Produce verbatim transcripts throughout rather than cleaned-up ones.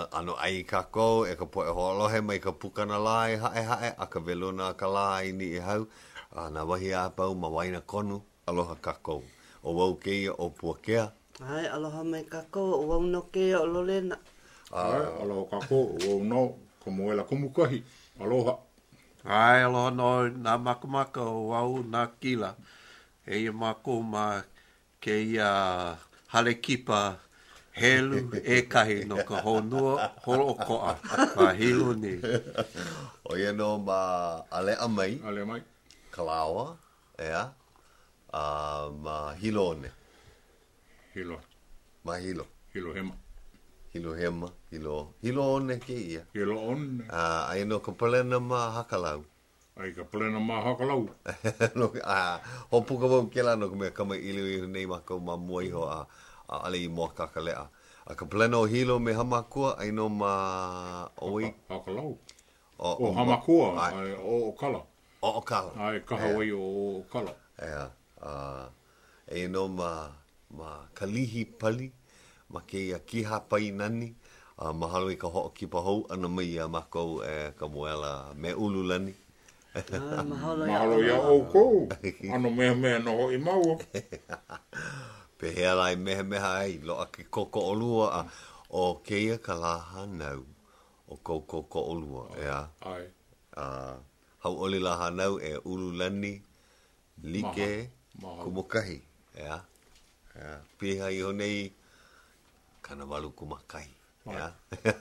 ano ai kako e ka po e holohe mai ka pukana lai hae hae a ka velona ka lai ni i hau a na wahi a pau ma waina konu aloha kako o wau keia o puakea. Ai aloha mai kako o wau no keia o lolena. Ai aloha kako o wau no ka moela kumukahi aloha. Ai aloha no nā makamaka o wau nā kila. E ia mako ma ke ia hale kipa helu e kahi no ka honua holo koa ma hilo ni. O ia no ma ale amai. Ale mai. Kalawa, ea. Uh, ma hilo ne. Hilo. Ma hilo. Hilo hema. Hilo hema. Hilo. Hilo one ke ia. Hilo one. Uh, ai no ka palena ma hakalau. Ai ka palena ma hakalau. no, uh, ho puka wau ke la no ka mea kama ili nei mako ma muai ho a, a ale i moa kakalea. A ka palena o hilo me hamakua ai no ma oi. Hakalau. O, o, o hamakua. Ai, o, o kala. O o kala. Ai kahawai o, o kala. Ea. Uh, e no ma, ma kalihi pali. Ma ke ia kiha pai nani. Uh, mahalo i ka ho'o ki pahou. Ana mai a mako e ka moela me ulu lani. Ah, mahalo ia o kou. Ano meha meha no hoi maua. Pehea lai meha meha ai. Lo a ki koko o lua a. O keia ka laha nau. O kou koko o lua. Ea. Ai. Uh, hau oli laha nau e ulu lani. Like. Maha. Kumukahi. Ea. Ea. Piha i honei. Kana walu kumakahi. Ea.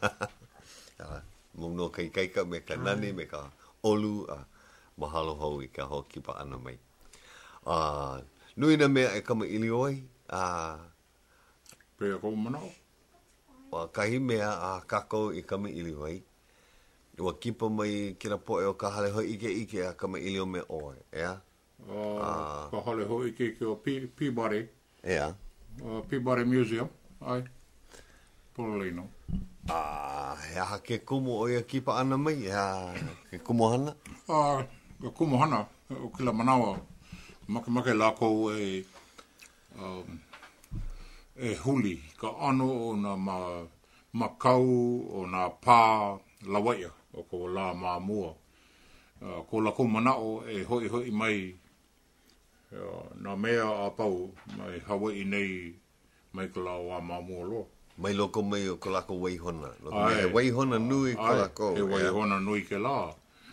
Muno kai kai ka me ka nani me ka olu a. Mahalo hou i ka hoki pa ana mai. Uh, nui na mea e kama ili oi. Uh, Pea kou manao. Wa kahi mea a kako i kama ili oi. Wa kipa mai kira po e o ka hale hoi ike ike a kama ili o me oe. Ea? Uh, uh, ka hale hoi ike ike o Peabody. Ea? Uh, Peabody Museum. Ai. Pololino. Ah, uh, ha ke kumu o ia kipa ana mai. Ea, ke kumu hana? Ah, uh, ke kumu hana. O kila manawa. Make make lako e... Um, e huli. Ka ano o na ma... Makau o na pā lawaia. O ko la ma mua. Uh, ko lako manao e hoi hoi mai. Uh, na mea a pau. Mai Hawaii nei. Mai ka la wa ma mua loa. Mai loko mai o ko lako waihona. Ai. Waihona nui ko lako. Ai, e waihona nui ke la.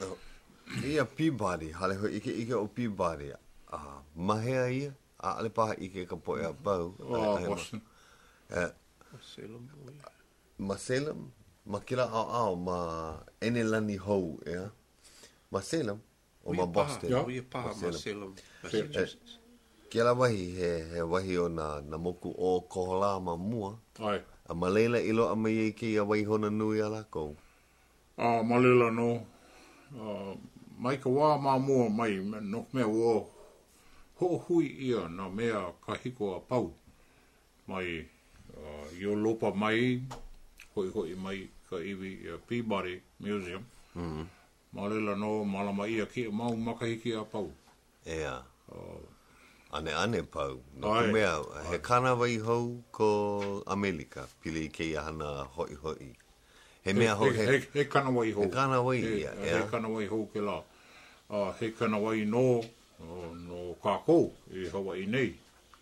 Ia Peabody, hale hoi ike ike o Peabody. Uh, mahea ia, a ale paha ike ka poe a pau. Oh, Boston. Uh, Maselem. Maselem? Ma kila au au, ma ene lani hou, ea? Maselem? O ma Boston? Ja, ia paha Maselem. Massachusetts. Kia la wahi, he, he wahi o na, na moku o kohola ma mua. Ai. A malela ilo a mai ke ia waihona nui ala kou. Ah, malela no. Uh, mai ka wā mā mua mai, no mea wā ho hui ia na mea ka hiko a pau. Mai, uh, i o lopa mai, hoi hoi mai ka iwi uh, Peabody Museum. Mm -hmm. Malela no, malama ia ki mau makahiki a pau. Ea. Uh, ane ane pau. No ai, ka mea, ai. he kana wai hou ko Amerika, pili ke ia hana hoi hoi. He mea hou, he, he, he kana wai hou. He kana wai he, ia, he, ea. he kana wai hou ke la. Uh, he kana wai no, uh, no kako, i Hawaii nei.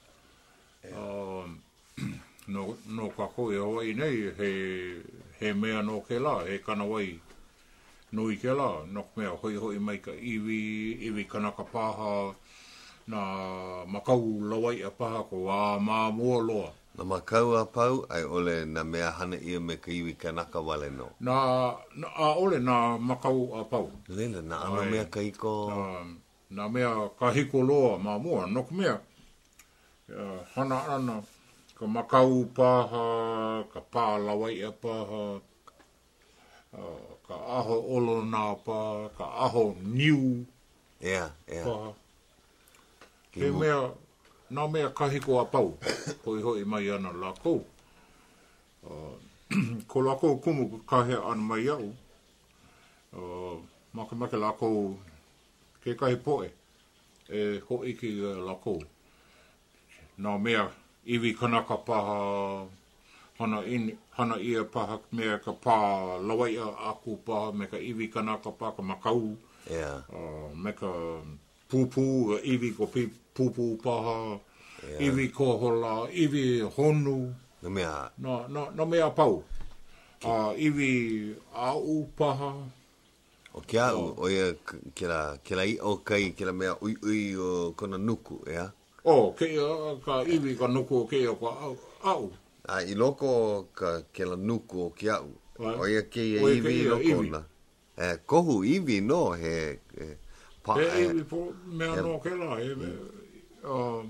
Uh, no, no kako i Hawaii nei, he, he mea no ke la, he kana wai nui ke la, no mea hoi hoi mai ka iwi, iwi kanaka paha, na makau lawai a paha ko a mā mua loa. Na makau a pau, ai ole na mea hana ia me ka iwi kanaka wale no. Na, na a ole na makau a pau. Lele, na ano mea ka iko... Na, na mea ka hiko loa mā mua, no ka mea. Uh, hana ana, ka makau paha, ka pā lawai a paha, uh, ka aho olo nā paha, ka aho niu Ea, ea. paha. He mea, nā mea kahiko a pau, hoi hoi mai ana lako. Uh, ko lako kumu kahea ana mai au, uh, maka maka lako ke kahi poe, e hoi ki lako. Nā mea iwi kanaka paha, hana, in, hana ia paha mea ka pā lawaia aku paha me ka iwi kanaka pā ka makau. Yeah. Uh, me ka pūpū, iwi ko pi, pūpū paha, yeah. Iwi ko hola, iwi honu. No mea. No, no, no mea pau. Uh, iwi au paha. O ke au, o ia ke la, ke la i o kai, ke la mea ui ui o kona nuku, ea? O, ke ia ka iwi ka nuku, ke ia ka au. au. A, i loko ka ke la nuku o ke au. Right. O ia ke ia O ia iwi ke i ia loko iwi. na. E, kohu iwi no, he, he pa, He e, iwi po, mea no ke la, he, uh,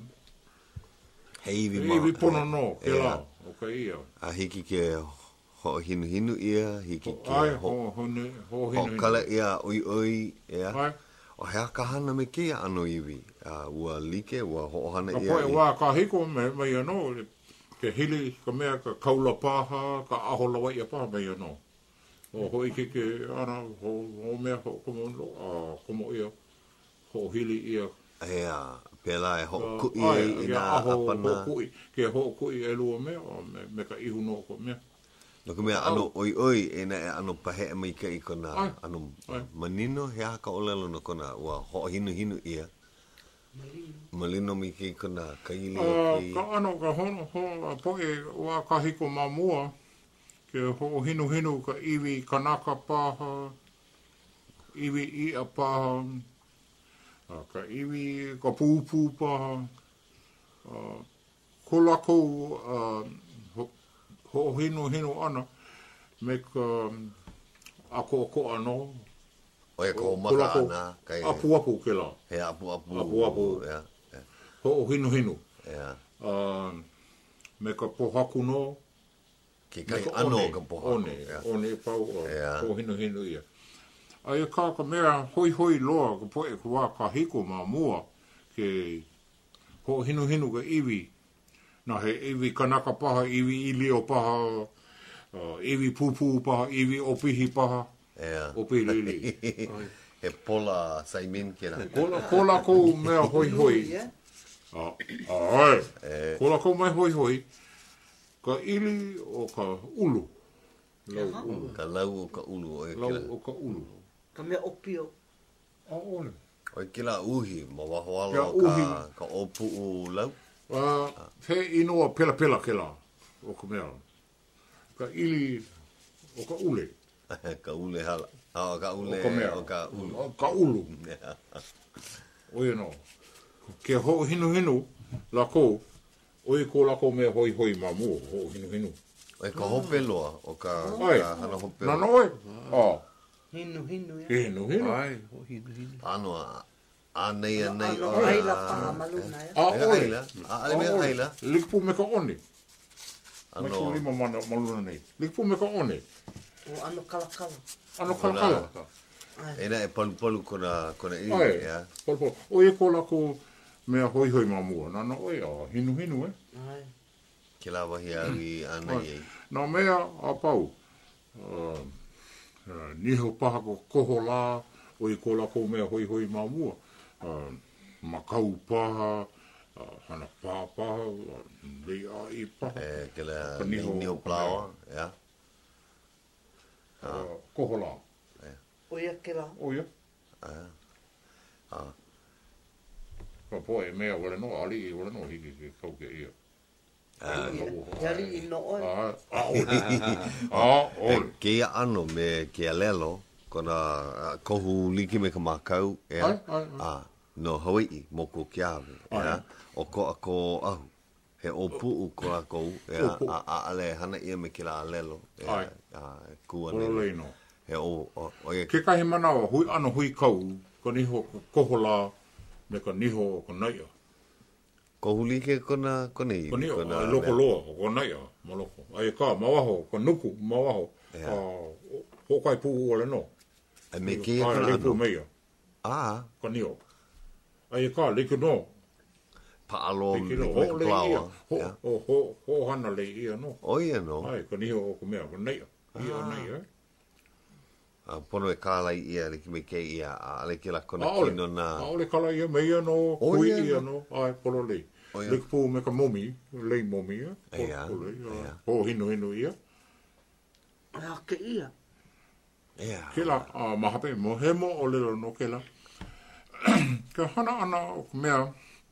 he iwi he ma. iwi pono no ke Ea. la, o ka ia. A hiki ke ho hinu hinu ia, hiki ke Ai, ho, ho, ho, ne, ho, ho hinu, kala ia ui ui, ea? Ai, O hea ka hana me ke ano iwi. A, ua like, ua ho hana ka ia. poe i- wā ka hiko me, me ia no, ke hili, ka mea, ka kaula paha, ka aho lawa ia paha me ia no. O hoi ke ke ana, ho, ho mea, ho, komo, a, komo ia, ho hili ia. Ea, pela e ho Uh, kui ai, e ke ina aho, apana. ho kui, ke ho kui e lua mea, o me, me ka ihu no ko mea. No ka mea ano oi oi e na e ano pahe e mai ka i kona Ai, ano ai. manino he haka olelo no kona ua ho hinu hinu ia. Malino mi ki kona kaili o Uh, ki. ka ano, ka hono, ho, poe, wā ka hiko mā mua, ke ho hinu hinu ka iwi kanaka paha, iwi ia paha, uh, ka iwi ka pūpū paha, uh, ko lako uh, ho, ho hinu hinu ana, me ka um, ako ako ano, Oia ko ko maka lako ana kai apu apu ke la, he apu apu. Apu apu. Ea, ea, ho hinu hinu. ea. Uh, me ka pohaku no, Ke me kai ka ano one, ka poha. one, one e pau o, Ea. o hinu hinu ia. Ai ka ka mea hoi hoi loa ka poe ka wā ka hiko mā mua ke ho hinu hinu ka iwi. Na he iwi kanaka paha, iwi ilio paha, uh, iwi pūpū paha, iwi opihi paha, Ea. opihi lili. He pola saimin ke na. Kola, kola kou mea hoi hoi. Ia. Ah, ai. Eh. Kola kou mea hoi hoi. Ka ili o ka ulu. Lau ulu. Ka lau o ka ulu o e Lau kila. o ka ulu. Ka mea opio. A ole. O e kila uhi, ma waho Kia alo uhi. ka, ka opu u lau. Uh, he inoa pela pela ke la. O ka mea. Ka ili o ka ule. Ka ule hala. Ah, ka ule O ka mea. o ka ulu. O ka ulu. Oia no. Ke ho hinu hinu la ko. Oi ko la ko mea hoi hoi ma mua. Ho hinu hinu. O e ka hope loa, o ka, Ai. ka hana hope Na loa. noi. Ah. Hinu hinu ia. Ke hinu hinu. Ai, ho hinu hinu. Ano a, a nei a nei Ano o aila paha maluna ia. Ah, Mea oi. aila. A ale mea aila. Likpu me ka one. Mai ko Ano, lima mana maluna nei. Likpu me ka one. O ano kalakala. Ano kala kala. Ai. e na e palu palu kona, kona i, Ai. ya. Pol pol. O e ko la ko mea hoi hoi ma mua. Na na oi a hinu hinu eh. Ai. Ke la wahi au i ana i ei. Nā mea a pau. Uh, uh, niho paha ko koho la. O i ko la ko mea hoi hoi ma mua. Uh, makau paha. Uh, hana pā paha. Uh, lei a i paha. E ke la Ka niho- niho plawa, ya. Uh, koho la. O ia ke la. O ia. Ah. Ah. Ka poe mea wale no. Ali i wale no. Hiki ke kau ke ia. Ah. Ia ri i no oi. Ah, ah, ole. Ah, E ole. ke ia ano me ke a lelo, kona uh, kohu liki me ka makau, Ai, ya. ai, ai. Ah, no Hawaii, mo ko ke awe, Ai. ya. O ko a ko ahu. He opu u ko a kou, ya. Opu. A, a ale hana ia me ke la lelo. ya. Ai. Ah, kua Ora nei. lei no. He o, o, o ia Ke kahi manawa, hui ano hui kau, ka niho ka koho la, me ka niho o ka naia. kohu like kona, kona i. Ka niho, ai loko loa, o ka naia, ma loko. Ai ka, mawaho, ka nuku, mawaho. Ia. Ah, ho kai pū ole no. Ai me ke ia Ai, kona lepu ano. meia, Ah, ka niho. Ai ka, leke no. pa alo Leke me no, me ho ka le ia. plawa. Ho, ya. ho, ho, ho hana le ia no. O ia no. Ai, ka niho o ka mea, ka naia. Ia Ah. naia, eh. A pono e kālai ia, liki me ke ia, a ale ke la kona A ole, kino a na. ole kala ia, meia no, O hui ia ia no. no. Ai, polo lei. O ia. Le po me ka momi, le momi ia. Ia, Po le, ia. po hino hino ia. Ea ke ia. Ia. Ke la, a mahape, mo hemo o lelo no ke la. Ka hana ana o ka mea,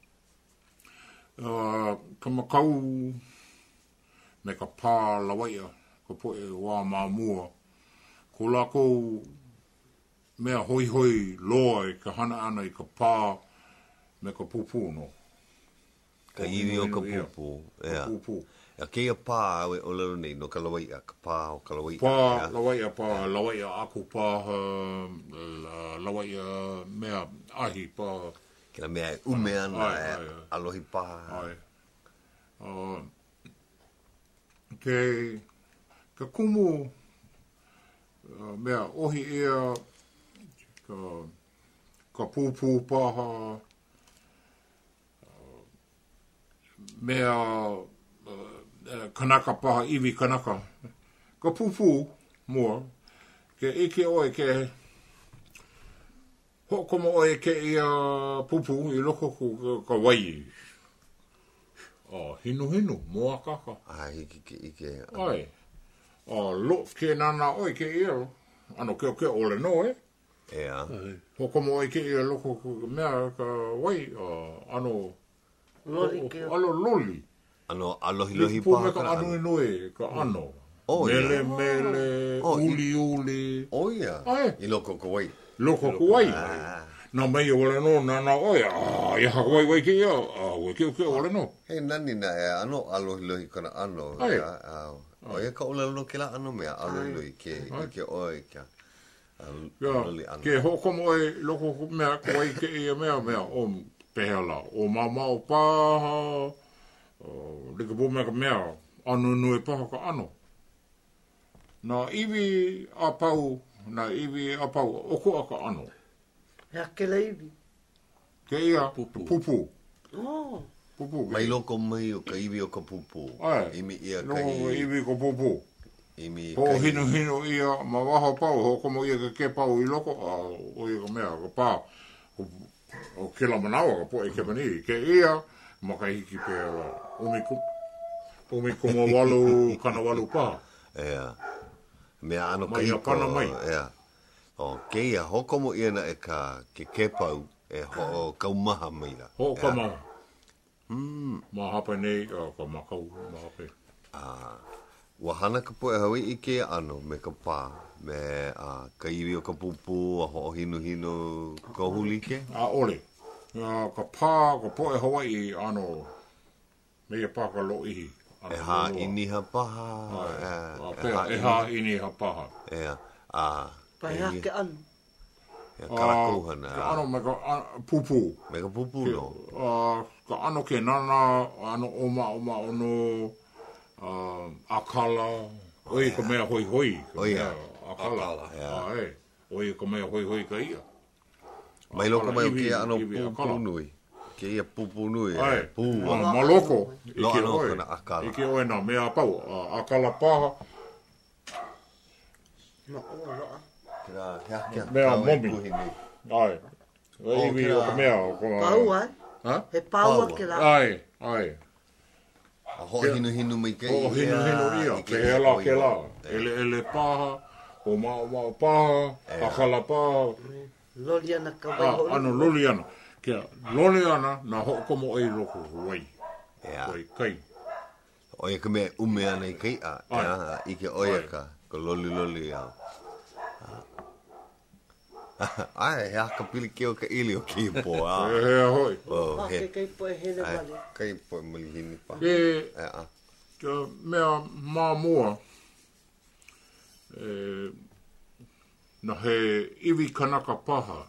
uh, ka makau me ka pā lawaia, ka po e wā māmua. Ko lako mea hoi hoi loa e ka hana ana i ka pā me ka pupu no. Ka iwi o ka pupu. Ia. Pupu. Ia keia pā awe o lero nei no ka lawaia, ka pā o ka lawaia. Pā, lawaia pā, lawaia aku pā, lawaia mea ahi pā. Kina mea e ume ana Ai, e ai, ai. alohi pā. Ai. Uh, ke, ka kumu, uh, mea ohi ia, ka, ka pūpū paha, uh, mea uh, kanaka paha, iwi kanaka. Ka pūpū mua, ke ike oe ke, hokoma oe ke ia pūpū i loko ku ka wai. Oh, hinu hinu, moa kaka. Ai, ike, ike, ike. Ai. Oh, lo, ke nana oi ke ia. Ano ke o ke ole no, eh? Ia. Hokoma oi ke ia loko ku mea ka wai. Oh, ano... Loli ke o. Ano loli. Ano, alohi lohi Lipu pā. me ka anu inui, ka ano. Oh, mele, ia. mele, Oh, i- uli, uli. O ia. Ai. I loko ko wai. Loko ku wai. Ah. Nā mai ole no, nana oi. Ah, ia haka wai wai ke ia. Ah, wai ke o ke ole no. Hei nani na e ano alohi lohi kana ano. Ai. ia, au. O ia ka ula no ke la ano mea alohi lohi ke ike oe kia. Ia, Loli ano. ke hokoma oi loko ku mea ku wai ke ia mea mea o pehela. O mama o paha. O lika po mea ka mea. Anu nui paha ka ano. Nā iwi a pau. Nā iwi a pau. Oko a ka ano. Ea ke leivi. Ke ia Pupu. pupu. Oh. Pupu. Mai loko mai o ka iwi o ka pupu. Ai. Imi ia No, ka i... iwi ko pupu. Imi Ho ka i... hinu hinu ia, ma waho pau, ho komo ia ka ke pau i loko, a o ia ka mea, ka pā, o, o kila manawa, ka po e ke mani, ke ia, ma ka hiki pe ala, umi ku, umi kuma walu, kana walu pā. Ea. Mea ano ka Mai a iko. pana mai. Ea. O ke ia hokomo ia na e ka ke ke pau e ho o kaumaha mai la. Ho Ea. ka ma, Mm. ma hape nei, a ka makau, ma hape. Ah. Wahana ka po e hawi i ke ano me ka pā. Me a ka iwi o ka pupu, a ho o hinu hinu ka huli ke. A ole, a ka pā, ka po e Hawaii, ano, mea pā ka lo ihi. ano, E ha loa. ini ha paha. Ai, Ea. a pea, e ha ini ha paha. Ea. Ah. Pai ha ke anu. Ea karakou hana. Ka ano me ka a- pupu. Me ka pupu Ke, no. uh, ka ano ke nana, ano oma oma ono, uh, akala, oi ka mea hoi hoi. ka Oia. mea Akala. Akala, ia. Ah, e. Oi ka mea hoi hoi ka ia. Mai loko mai o Iwi- ke ano iwi pupu akala. nui. Ke ia pupu nui. Ai, e Pū. ano maloko. Lo ike ano oe. kana akala. Ike oe na mea pau. Uh, akala paha, Ma o roa. Kira hea kia. Mea kau e momi. puhi nei. ai. Oh, Iwi kira- o ka mea. o ka- Pau ai. Ha? He pau Pau. a ke la. Ai, ai. A ho hinu hinu mai ke. O hinu hinu ia, i ke hela ke la. Ea. Ele ele paha, o ma o ma paha, Ea. akala paha, Loli ana ka wai ah, hoi. ano loli ana. Ke loli ana na hokomo ai loko wai. Ea. Wai kai. Oia ka mea ume ana i kei a. Ai. Ea. Ike oia Ai. ka. Ko loli loli au. Ai, hea ka pili ke o ka ili o ki po. E Ah. hea hoi. Oh, Ha he. ke kei poe hele Ai, wale. kai po mali hini pa. Ke Ea. ke mea mā mua, e, na he iwi kanaka paha.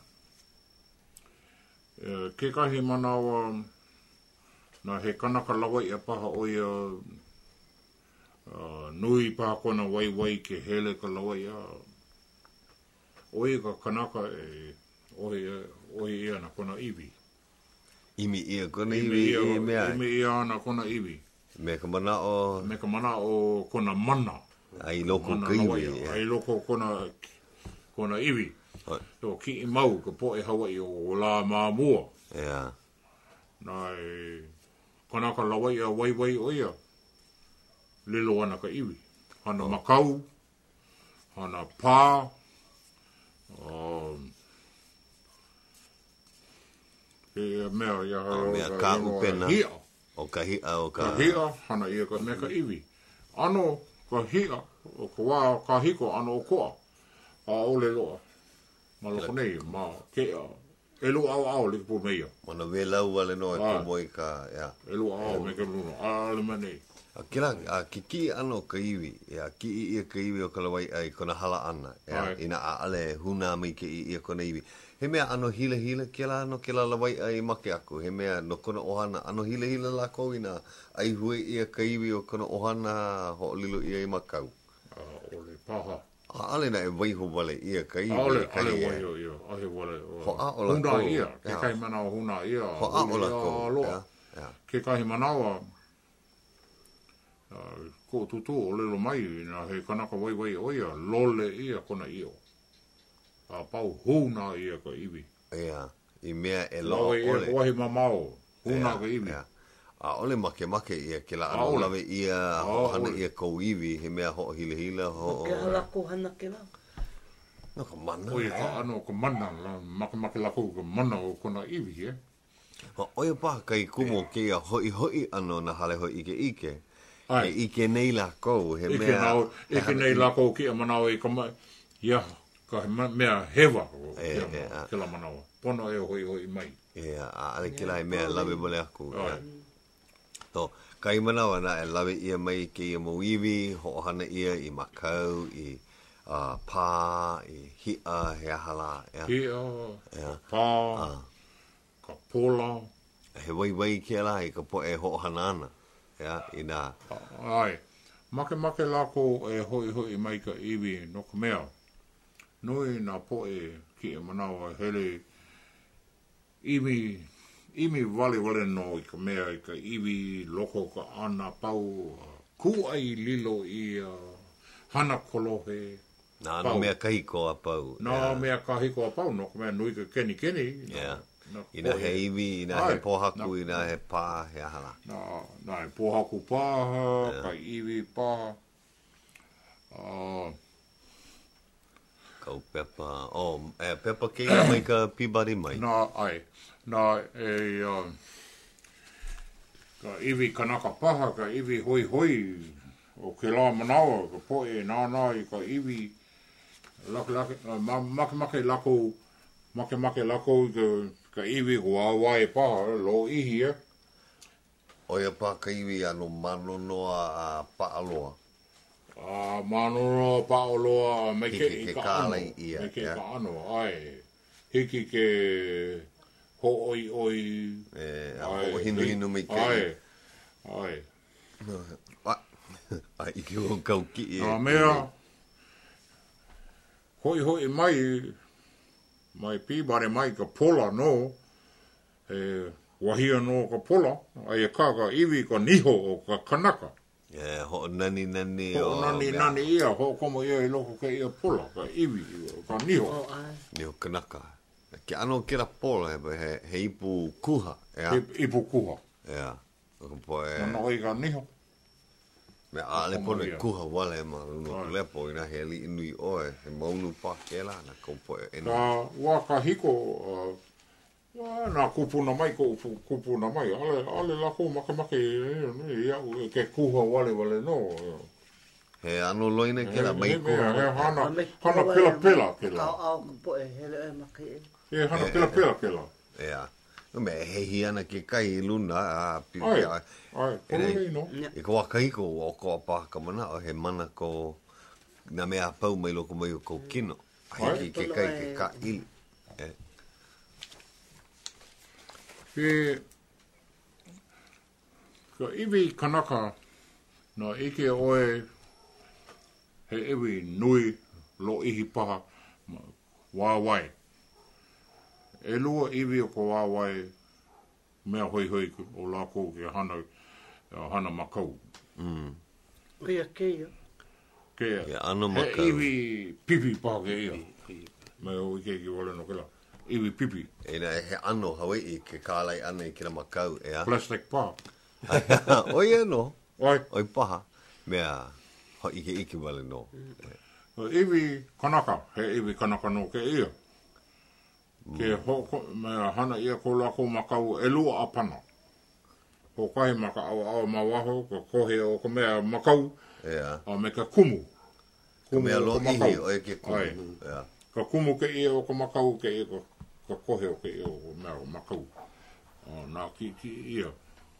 E, ke kahi manawa, na he kanaka lawa i a paha o ia, uh, nui paha kona wai wai ke hele ka lawa i a. O ia ka kanaka e, o ia, o ia na kona iwi. Imi ia kona Imi iwi ia, i mea. imi ia na kona iwi. Me ka mana o. Me ka mana o kona mana. Ai loko Mana ka lawa iwi. ia. ea. Ai loko kona, kona iwi. Hoi. O ki i mau ka po e Hawaii o la mā mua. Ea. Nai kanaka lawai a wai wai o ia. Lilo ana ka iwi. Hana makau, hana pā, um, e mea ia O mea ka upena. hia. O ka hia o Ka ka... hia, hana ia ka mea ka iwi. Ano ka hia, o ka wā ka hiko, ano o koa. A ole loa. Ma loko nei, ma ke a. E loa au au le ka pū meia. Mana welau wale no e Ai. ko moi ka... Ia. E loa au me ka luna. A le manei. A kira, a ki ki ano ka iwi, ia ki i ia ka iwi o ka lawai ai kona hala ana, ia, Ai. ina a ale huna mai ke i ia kona iwi. He mea ano hile hile, kila ano kila lawai ai make aku, he mea no kona ohana, ano hile hile la kou ina ai hue ia ka iwi o kona ohana ho lilo ia i makau. A ole paha. A ale na e waiho wale ia ka iwi. A ole, ka ale ia. wai o ia. Ahe wale. Ho a o la Huna kou, ia. Ke ia. kai mana o huna ia. Ho a o la Huli kou, a loa. ia, ia. Ke kahi manawa, uh, ko tutu o lelo mai, na he kanaka wai wai o ia, lole ia kona io. A pau huna ia ka iwi. Ia, i mea e lo Lawe ia ole. ka wahi mamao, huna Ia, ka iwi. ia. A ole make make ia ke la A ano ole. lawe ia A ho hana ole. ia kou iwi he mea ho hile hile ho. Ke hala ko hana ke la. No ka mana. Oia ka ano ka mana, la make make lako ka mana o kona iwi, eh? Ho oia pa kai kumo ke ia hoi hoi ano na hale hoi ike ike. Ai. E ike nei la kou he Ike mea. nao, he ike hana nei i- lako ki a manao e ka mai, ia, ka he ma- mea hewa o E, kia e, ma- a. ke la manawa. Pono e hoi hoi mai. Ia, a ale kila e mea lawe mole aku. Ai. ia. To, kai manawa na e lawe ia mai ke ia mo iwi, ho hana ia i makau, i uh, pā, i hia, he ahala. Ia. Hia, Ia. pā, Ah. ka pola, He wai wai ke la i ka po e ho hana ana. Ia, i nā. ai. Make make lako e hoi hoi mai ka iwi no ka mea. Nui nā po e ki e manawa hele iwi, iwi wale wale no i ka mea i ka iwi loko ka ana pau, ku ai lilo i uh, hana kolohe. Nā ano Pau. mea kai ko a pau. Nā Ia. mea ka hiko a pau no ka mea nui ka keni keni. nā- Ia. nā Ina pohe. he iwi, ina Ai. he pohaku, Nā- ina he pā, he ahala. Nā, nā e pohaku paha, yeah. Ka iwi paha. Uh, Kau pepa. Oh, e pepa ke ia mai ka pibari mai. nā, ai, nā e, uh, ka iwi kanaka paha, ka iwi hoi hoi, o ke la manawa, ka poe nā nā i ka iwi, lake lake, uh, ma- make make lako, make make lako i ka, ka iwi hua wae paha, lo ihi e. Oia pā ka iwi ano mano noa a paaloa. Ah, manono paoloa me ke Hiki i ke ka kālai ano, ia, me ke ia. ka ano, ai. Hiki ke ho oi oi. E, a ai, ho hinu hinu mai ke. Ai, ai. Ai, ai, i ke o kau ki e. Nā mea, hoi hoi mai, mai pībare mai ka pola no, e wahia no ka pola, ai e kā ka iwi ka niho o ka kanaka. E, ho nani nani Ho o. nani mea. nani ia, ho komo ia i loko ke ia pola, ka iwi, ka niho. O ai. Ni o kanaka. Ke ano ke la pola he, he, he ipu kuha. Ea. I, ipu kuha. Ea. O ka po e. Nana oi ka niho. Me a le pono ia. e kuha wale ma uno Ai. lepo ina he li inui oe. He maunu pa ke la na kau po e. Ka wā ka hiko, uh, wā, nā kupuna mai ko upu- kupuna mai, ale, ale lako make make, ia, ke kuha wale wale no. He ano loina ke la mai He mea, he kuha. hana, Ame hana kua pela ia pela mai. ke Ka la. au ka po e hele e maki e. He hana pela pela ke la. Ea. No me he hi ana ke kai i luna a pi. Ai, ai. ai, E nei. polo no. I ko waka hiko o ko a pā ka mana o he mana ko na mea pau mai loko mai o ko kino. Ai Ai. ki ke kai ke ka ili. E. He, ka iwi kanaka, na ike oe, he iwi nui, lo ihi paha, ma- wāwai. E lua iwi o ko wāwai, mea hoi hoi ku- o lako ke hana, uh, hana makau. Mm. Ia ke ia. Ke Ke ano he makau. iwi pipi paha ke ia. Me o ike ki wale no ke la. Iwi pipi, E na he ano Hawaii ke kālai ana i kira makau. Ea. plastic paha. Oia no. Oi. Oi paha. Mea, ho ike ike wale no. O iwi kanaka, he iwi kanaka no ke ia. Ke hoko, mea hana ia ko lako makau e lua apana. Ko kahi maka awa awa mawaho, ko kohe o ko mea makau, Yeah. a me ka kumu. Ka mea o lo ko ihi o e ke Ai. kumu. Yeah. Ka kumu ke ia o ko makau ke ia, ko ka kohe o ke ia o mea o makau. O nā ki ki ia.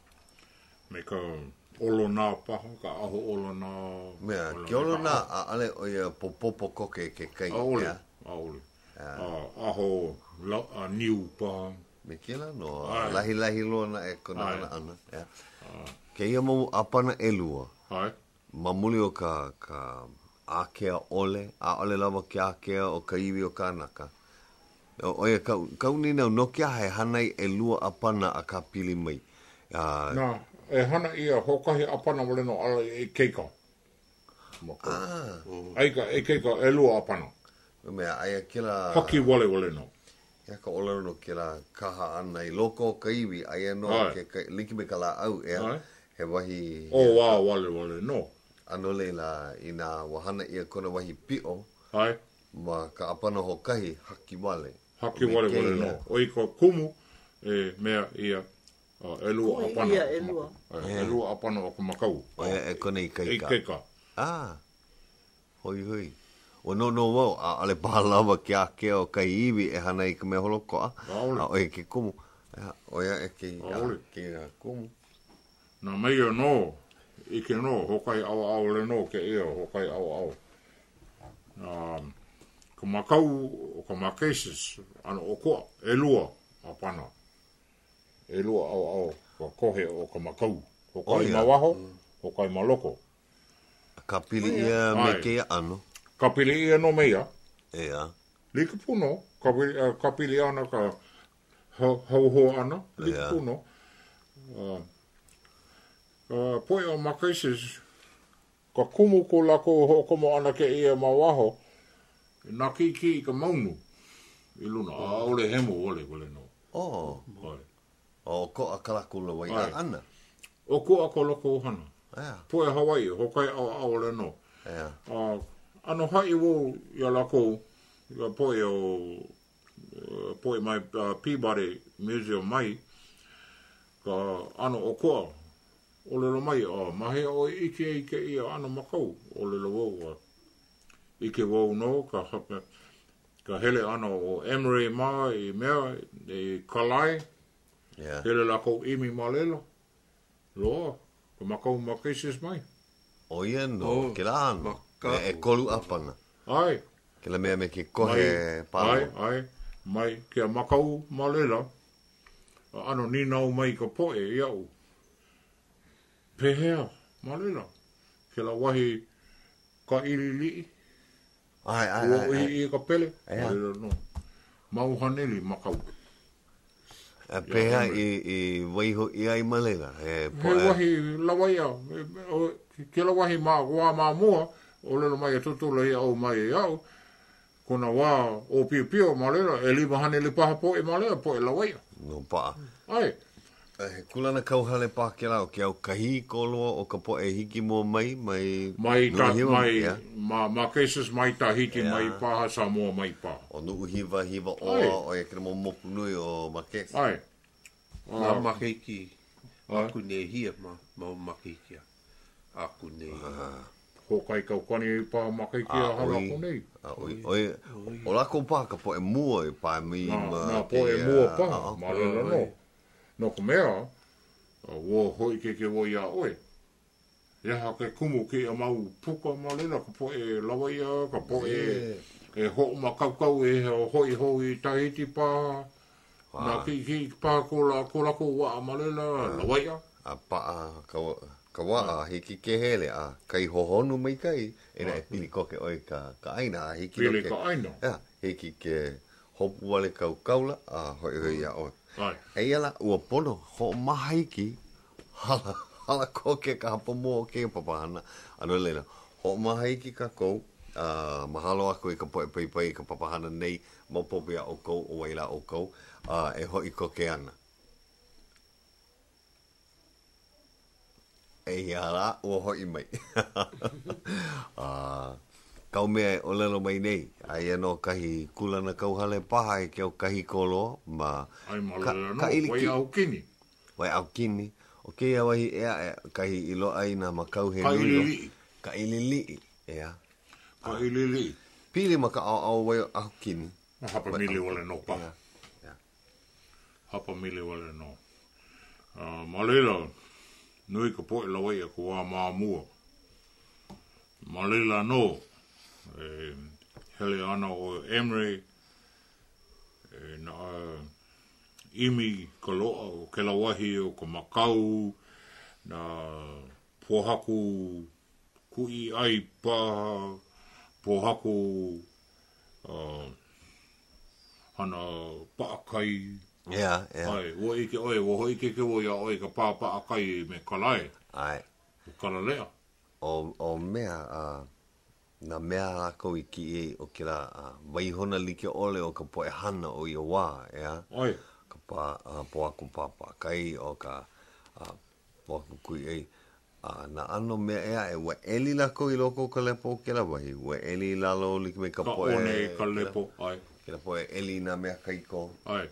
Me ka olo nā paha, ka aho olo nā... Mea, olo ke olo ka na a ale o ia popopo koke ke kai. A ole, yeah. a ole. A aho la, a niu paha. Me kila no, Ai. lahi lahi loa na e kona Ai. ana ana. Yeah. Ke ia mo apana elua. Hai. Mamuli o ka, ka akea ole, a ole lava ke akea o ka iwi o ka naka. O, o ia, kau, kau ni nau no kia hai hanai e lua apana a ka pili mai. Uh, Nā, e hana ia hokahi apana wale no ala e keika. Maka. ah, Aika e keika e lua apana. mea, aia kila... Haki wale wale no. Ia ka ole no kila kaha ana i loko o ka iwi, aia no, Ai. ke, ke liki me ka la au, ea, Ai. he wahi... O wā wale wale no. Ano leila i nā wahana ia kona wahi pio, Hai. ma ka apana hokahi haki wale. Haki Me wale ke wale ia. no. O i ka kumu, e mea ia uh, e lua Ko apana. ia o ka e maka- lua. Ai, E lua apana o ka makau. O ia e kona i E kaika. keika. Ah, hoi hoi. O no no wau, a ale pahalawa ke a kea o kai iwi e hana i ka mea holokoa. A ole. A o e ke kumu. Ea, o ia e ke, A a, ole. ke a kumu. Nā mea no, ike no, hokai awa au le no ke ia, hokai awa au. Um, ka makau, o ka makesis, ano o koa, e lua a pana. E lua au au, ka kohe o ka makau. Hokai Oh, ia. mawaho, hokai maloko. Ka pili ia me Ai. ke ia ano. Ka pili ia no mea, Ea. lika puno, ka pili, uh, ka pili ana ka hau hau ho ana, lika Ia. puno. Uh, uh, poi o makesis, ka kumu ko lako ho komo ana ke ia mawaho, nā ki ki i ka maunu, i luna, a ole hemo ole ole no. Oh, Ai. o ko a kalakula wai Ai. a ana. O ko a ko lako hana. Ea. Poi Hawaii, hokai au au ole no. Ea. Uh, ano hai wo ia lako, ia poi o, uh, poi mai uh, Peabody Museum mai, ka ano o koa, o lelo mai, o mahe o ike ike ia ano makau, o lelo wau, uh, ike wau no, ka hapa, ka hele ano o Emery ma i mea, i Kalai, Ea. hele lako imi malela, loa, ka makau makesis mai. O ia no, Oh, ke la ano. maka- E, e kolu apana. Ai, Ke la mea me ke kohe ai, palo. ai, mai, kia makau malela, a ano ni nau mai ka poe iau. Pehea, malela, ke la wahi ka ili li, Ai, ai, ua ai, i, ai. i ka pele, Ea. malela no. Mau haneli makau. E peha i, i waiho i ai malela. E, po, He e, wahi lawaia, e- o- ke la wahi mā wā mā mua, o lelo mai e tutula i au mai e au, kona wā o pio pio malela, e lima haneli paha poe malela, poe lawaia. no paa. Ai, E, he kulana kauhale pā ke lau, ke au kahi koloa o ka po e hiki mo mai, mai... mai ta nuhiwa, mai ia. ma ma cases mai ta hiti Ia. mai paha Samoa mai pa. O nuu hiva hiva Ai. o, o e kena mo moku nui o makes. Ai. Nā Ah, makeiki, Ai. aku ne hia ma, mau makeiki a. Aku ne. ho kai kau kani i paha makai ki a Ah, hala oi. ko nei. A, oi, oi, o lako pā ka po e mua i pā mi Nā, ma... nā ke, po e uh, mua a- paha, a- ma rena no. No ko mea, a wo hoi ke ke wo ia oe. Ia ha ke kumu ki a mau puka ma lena, ka po e lawa ia, ka po e... E ho ma kau kau e ho hoi hoi tahiti paha. Nā ki ki paha ko la ko la ko wa ma lena, lawa ia. A pā a ka, ka wa a hiki ke hele a kai hohonu mai kai. E na e pili koke oi ka, ka aina a hiki Pili loke. ka aina. Ia, hiki ke hopu wale kau kaula a hoi hoi a oi. Ai. E ala ua pono, ho mahaiki, hala, hala koke ka hapa mua ke papahana. Ano lena, ho mahaiki ka kou, uh, mahalo aku i ka poe pai pai ka papahana nei, maupopi a o kou, o waila o kou, uh, e hoi koke ana. E ala o hoi mai. Ah, kau mea o lelo mai nei. Ai ano kahi kulana kauhale paha e ke o kahi kolo ma Ai ma ka, lele no, ka ili wai ki- au kini. Wai au kini. O ke ia wahi ea e, kahi ilo ai na makau he Ka nui ili lo. li. Ka ili li. Ea. Ka ili li. Pili ma ka au au wai au kini. Na hapa mili wale no pa. Ea. Ea. Hapa mili wale no. Uh, ma leila, nui ka poe la wai a ko wā māmua. Ma leila no, e, hele ana o Emery, e, na uh, imi ka loa o ke la wahi o ka makau, na pohaku kui ai paha, pohaku uh, hana paakai, Ea, ea. ai, wo ike oe, wo hoi ke ke wo ia oe ka pā paakai me kalai, Ai. kalalea. O, o mea, uh, na mea lako i ki e o kira uh, waihona like ole o ka poe hana o i wā, ea. Ai, Ka pā, uh, poaku papa kai o ka uh, poaku kui ei. Uh, na ano mea ea e wa eli lako i loko ka lepo o kira wahi. Wa eli lalo like me ka ka poe. one ka lepo, ai, Kira poe eli na mea kaiko. ai.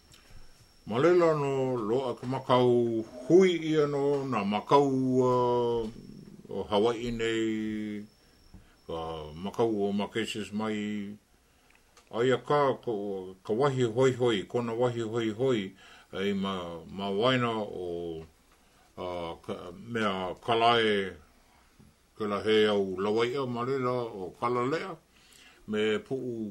Ma leila no loa ka makau hui ia no, na makau uh, o Hawaii nei, ka makau o Marquesas mai, ai a ka, ka, ka wahi hoi hoi, kona wahi hoi hoi, ai ma, ma waina o uh, ka, mea kalae, ke la he au lawaia ma leila o kalalea, me puu,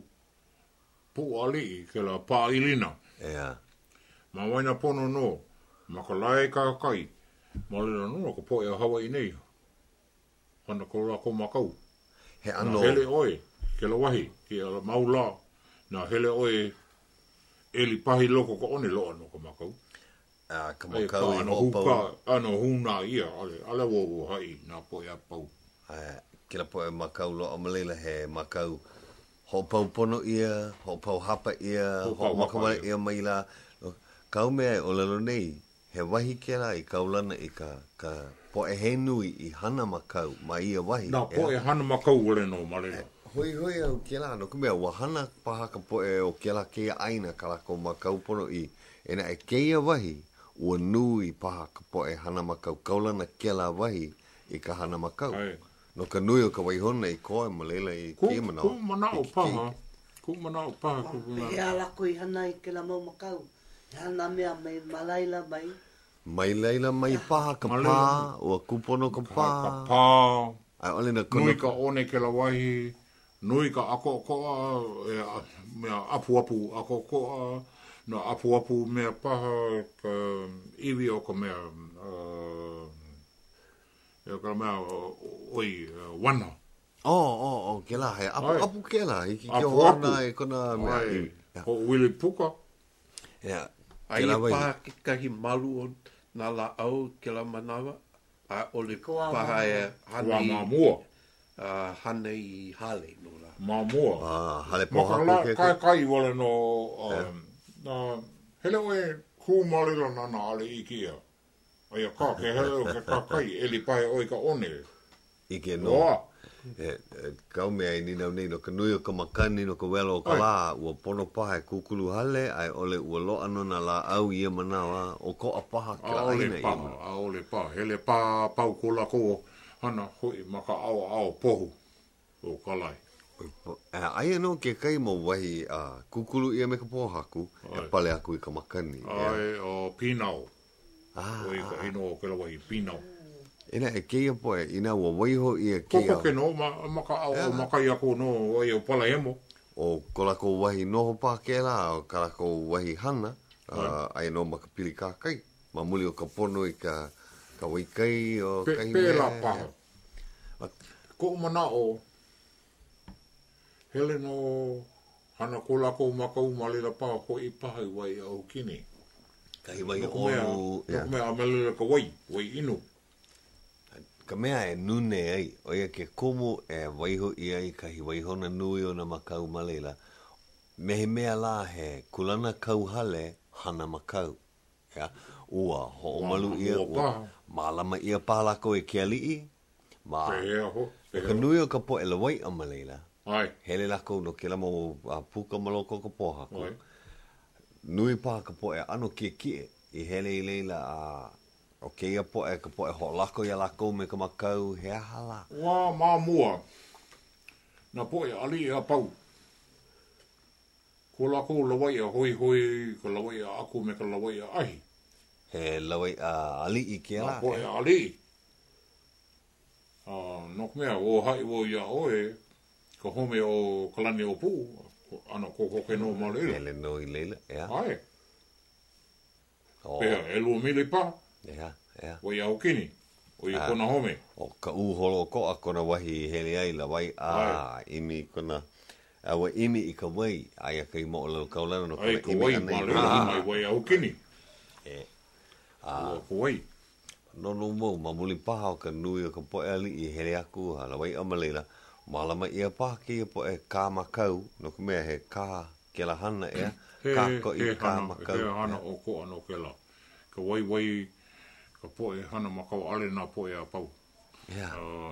puu ali, ke la pāilina. Ea. Ma waina pono no, ma ka lae ka kai, ma leila no, ka poe a Hawaii nei. Hana ko rako makau. He Na ano. hele oe, ke la wahi, ke la maula, na hele oe, eli pahi loko ka one loa no ka makau. Uh, ka Ai ka makau i ano hopau. huka, ano huna ia, ale, ale wo wo hai, na poe a pau. Uh, kira poe makau lo o malela he makau hopau pono ia, hopau hapa ia, Hopau ho makawale hapa ia. ia mai la. Kau mea o lalo nei, he wahi kera i kaulana i ka, ka poe he nui i hana makau ma ia wahi. Na poe hana makau ole no malela. Hoi hoi au kela, no kumea wahana paha ka poe o kela kea aina ka lako makau pono i. Ena e keia wahi, ua nui paha ka poe hana makau kaulana kela wahi i ka hana makau. Ai. No ka nui o ka waihona i koe malela i Ku, kia manao. ku manao paha, ku manao paha, ku E manao. ala ko i hana i ke la mau makau. E hana mea mai malaila mai. Mai leila mai paha ka Ma pā, leila. ua kupono ka Ka pā. pā, Ai ole na nui kono. ka one ke la wahi, nui ka ako koa, e, a, mea apu apu ako koa, na apu apu mea paha, ka iwi o ka mea, uh, e ka mea, uh, oi, uh, wana. Oh, oh, oh, kela, he apu, Ai. apu kela, i ki Apu, kia apu. hoana e kona mea. Ai, iwi. Ya, o Willy Puka, ya. Ai Kela e wai. paha ke kahi malu o nā la au ke la manawa. A ole Ko a paha e wa hana i, mamua, uh, hana i hale no la. mamua. Ah, hale Ma ka la, pohaku ke kai ke. kai wale no, um, na, hele oe ku malila na na ale ikia. Ai a ka, ke hele o ke ka kai, eli pae oe ka one. Ike no. Noa, E, e, kau mea i ninau nei no ka nui o ka makani no ka welo o ka Ai. la ua pono paha e kukulu hale ai ole ua loa no na la au ia manawa o ko a paha a ke la ole aina pa, ia mana. a ole pa, hele pa, pau ko la ko, hana hui, maka ao ao pohu, o kalai. E, aia no ke kai mo wahi a kukulu ia me ka pohaku e Ai. pale aku i ka makani. ia. Ai, o pinau, Ah, oe ka ino o ke la wahi, pinau. ina e keia poe, ina ua waiho ia Koko keia ke no, ma, maka ao, Yeah. maka i ako no, oe o pala emo. o ko lako wahi noho pa ke la o ka lako wahi hana uh, ai no maka pili kakai. Ma muli o ka pono i ka, ka waikai o Pe, kai pēla mea. paha. Ma- Ko mana o, hele no, hana ko lako makau malila paha, ho i paha i wai au kini. Kai wai Noko mea, olu. noko mea amalila ka wai, wai inu. Ka mea e nune ai, o ia ke kumu e waiho ia i kahi waihona nui o na makau malela. Me he mea la he kulana kauhale hana makau. Ia, ua ho o malu ia ua malama ia pala ko e ke ali ma ka nui o ka po e la wai a malela ai hele la ko no ke la mo puka maloko ko poha ko nui pa ka po e ano ke ke i hele i leila a o ke ia po e ka po e ho lako ia lako me ka makau he hala wa ma mua na po e ali e pau ko lako lawai a hoi hoi ko lawai a aku me ka lawai a ai he lawai a ali i ke la na po e ali ah no mea o hai wo ia oe ko home o kalani o pu ano ko ko ke no male hele no i leila ya ai o pe e lu mili pa ya ya o ia o kini o ia kona home o ka u holo ko a kona wahi hele ai la wai a imi kona a wa imi i ka wai ai ka i mo lo ka lana no ai ko wai male mai wai o kini e a ko wai no no mo ma muli pa o ka nui o ka po ali i hele aku ha la wai amalela malama ia pa ki po e ka makau no ka mea he ka ke la hana e ka ko i ka makau he hana o ko ano ke la ka wai wai ka po e hana makau ale na po e a pau ya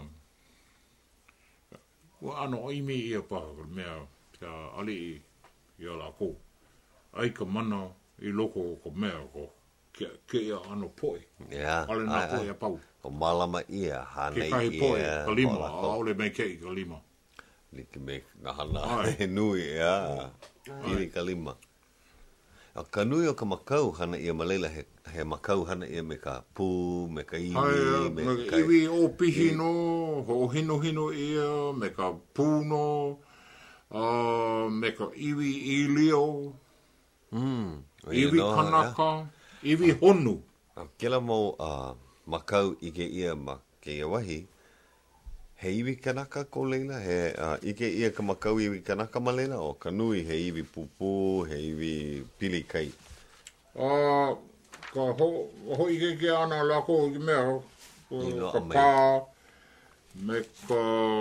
wa ano o imi ia pa mea ka ali ia la ko ai ka mana i loko ko mea ko ke ke ia ano po e ya ale na po e a pau o malama ia hana ke kai i po e ka lima a ole me ke ka lima ni ke me na hana he nui ya ili ka lima a ka nui o ka makau hana ia malela he he makau hana ia me ka pu me ka iwi me ka iwi o pihino ho hino hino ia me ka puno uh, me ka iwi ilio mm iwi kanaka iwi honu kela mo a makau i ke ia ma ke ia wahi he iwi kanaka ko leila he uh, i ke ia ka makau iwi kanaka ma leila o ka nui he iwi pupu he iwi pili kai uh, ka ho ho i ke ke ana la ko i mea Ino ka a pa me ka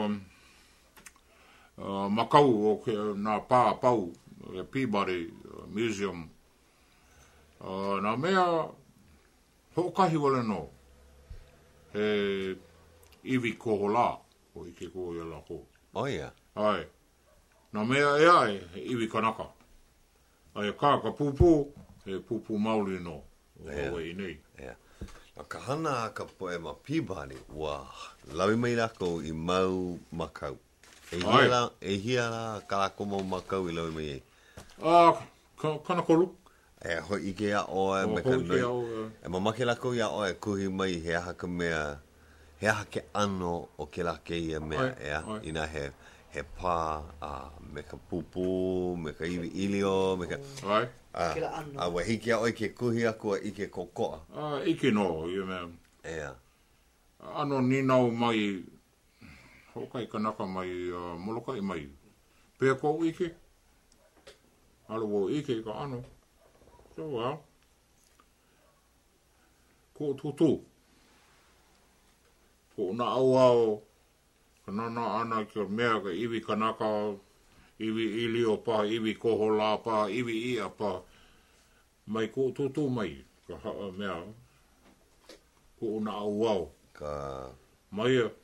uh, makau o ke na pa pau e Peabody Museum uh, na mea ho kahi wale no he iwi kohola o i ke ko ia la ko oh ia ai na mea e ai he iwi kanaka ai ka ka pupu he pupu mauli no o Yeah. yeah. nei ia a ka hana ka poe ma Peabody wa lawi mai lako i mau makau e Ai. hia la e hia la ka lako mau makau i lawi mai ei ah ka kana kolu e ho i ke a oe O me ho ka i ke nui a oe. e mamake lako ia oe kuhi mai he aha ka mea he aha ke ano o ke lake ia mea Ai, ea ai. ina he he pā a me ka pupu me ka iwi ilio me ka ai a Ke la ano. a wa hiki a oe ke kuhi aku a i ke kokoa ah iki no ia me ea ano ni nau mai ho kai kanaka mai uh, molokai mai pe ko iki alo wo iki ka ano so well ko tu tu ko na au au kana na ana ke mea ka iwi kanaka iwi ilio pa iwi kohola pa iwi ia pa mai ko tu tu mai ka ha mea ko na au au ka mai e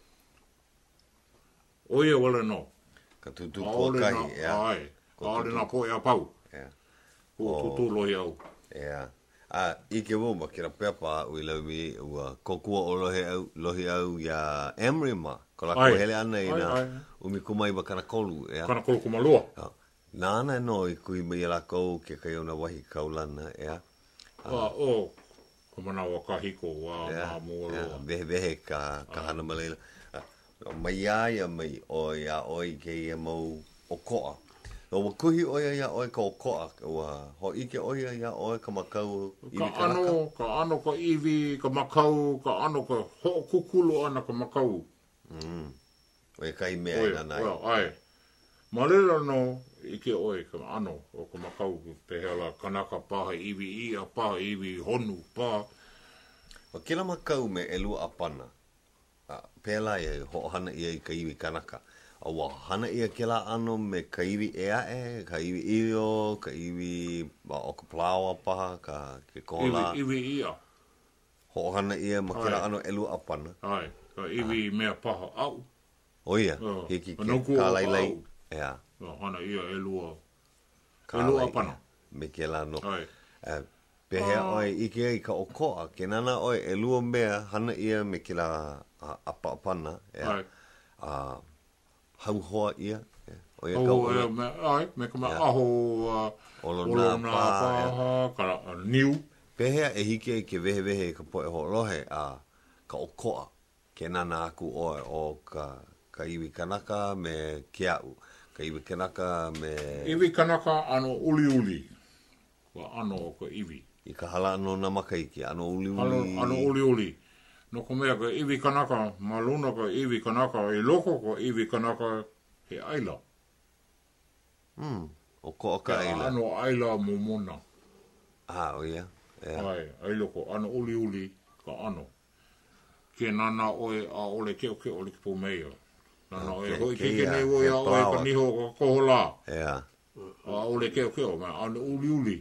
oia wala no ka tutu Aole kua na kai ea ai Ko aole tutu. na po ia pau ea ko Oh. tutu loi au ea a i ke wo ma kira pepa u i lawi mi ua kokua o lohe au lohi au ya Emery ma ko la ko Ai. hele ana Ai, ina ai. umi kumai ba kana kolu ea kana kolo kumalua Ah, nana no i kui mai la ko ke kai ona wahi kaulana ea a o ko mana wa kahiko wa ea ma mo ea lo vehe vehe ka ka hana malela Ah, mai ai mai o ya oi ke ia mau o koa o wa kuhi o ya oi ka o koa wa ho i ke o ya ya oi ka makau i ka ka ano ka ano ka iwi ka makau ka ano ka ho kukulu ana ka makau mm o e kai mea Oi, ina nai well, ai malela no ike oi ka ano o ka makau te hela kanaka paha iwi ia paha iwi honu pa o kila makau me e lua apana Ah, pela e ho hana ia i ka iwi kanaka A wa hana ia ke la ano me ka iwi e ae, ka iwi io, ka iwi o ka plawa paha, ka ke kola. Iwi, iwi ia. Ho hana ia ma ke la ano elu apana. Ai, ka iwi mea paha au. O ia, Oh, hiki ke noku ka o lai lai. au. Ea. Oh, hana ia elua. Ka Elua lai apana. me ke la no. Ai. Uh, pehea Ah. oi ike ai ka okoa, ke nana oi e lua mea hana ia me ke la uh, apa apana. Ea. Ai. Uh, hau hoa ia. Ea. O ia ka Oh, ola. e, me, ai, me ka mea Ia. aho uh, Olo nā olo nā pā, paha, ka uh, niu. Pehea e hike ai ke vehe vehe ka poe ho lohe a ka okoa. Ke nana aku oe o ka, ka iwi kanaka me ke au. Ka iwi kanaka me... Iwi kanaka ano uli uli. Wa ano o ka iwi. I ka hala ano na makaiki, ano uli uli. Ano, ano uli uli. No ka mea ka iwi kanaka, maluna ka iwi kanaka, e loko ka iwi kanaka he aila. Hmm, o ko o ka Ka aila. ano aila momona. Ah, o ia. Yeah. Ai, ai loko, ano uli uli ka ano. Ke nana oe a ole keo keo ole ki po mea. Nana oe Ke- hoi ke ke ke ia, nei oe he a oe plawa. ka niho ka kohola. Yeah. A ole keo keo, mea ano uli uli.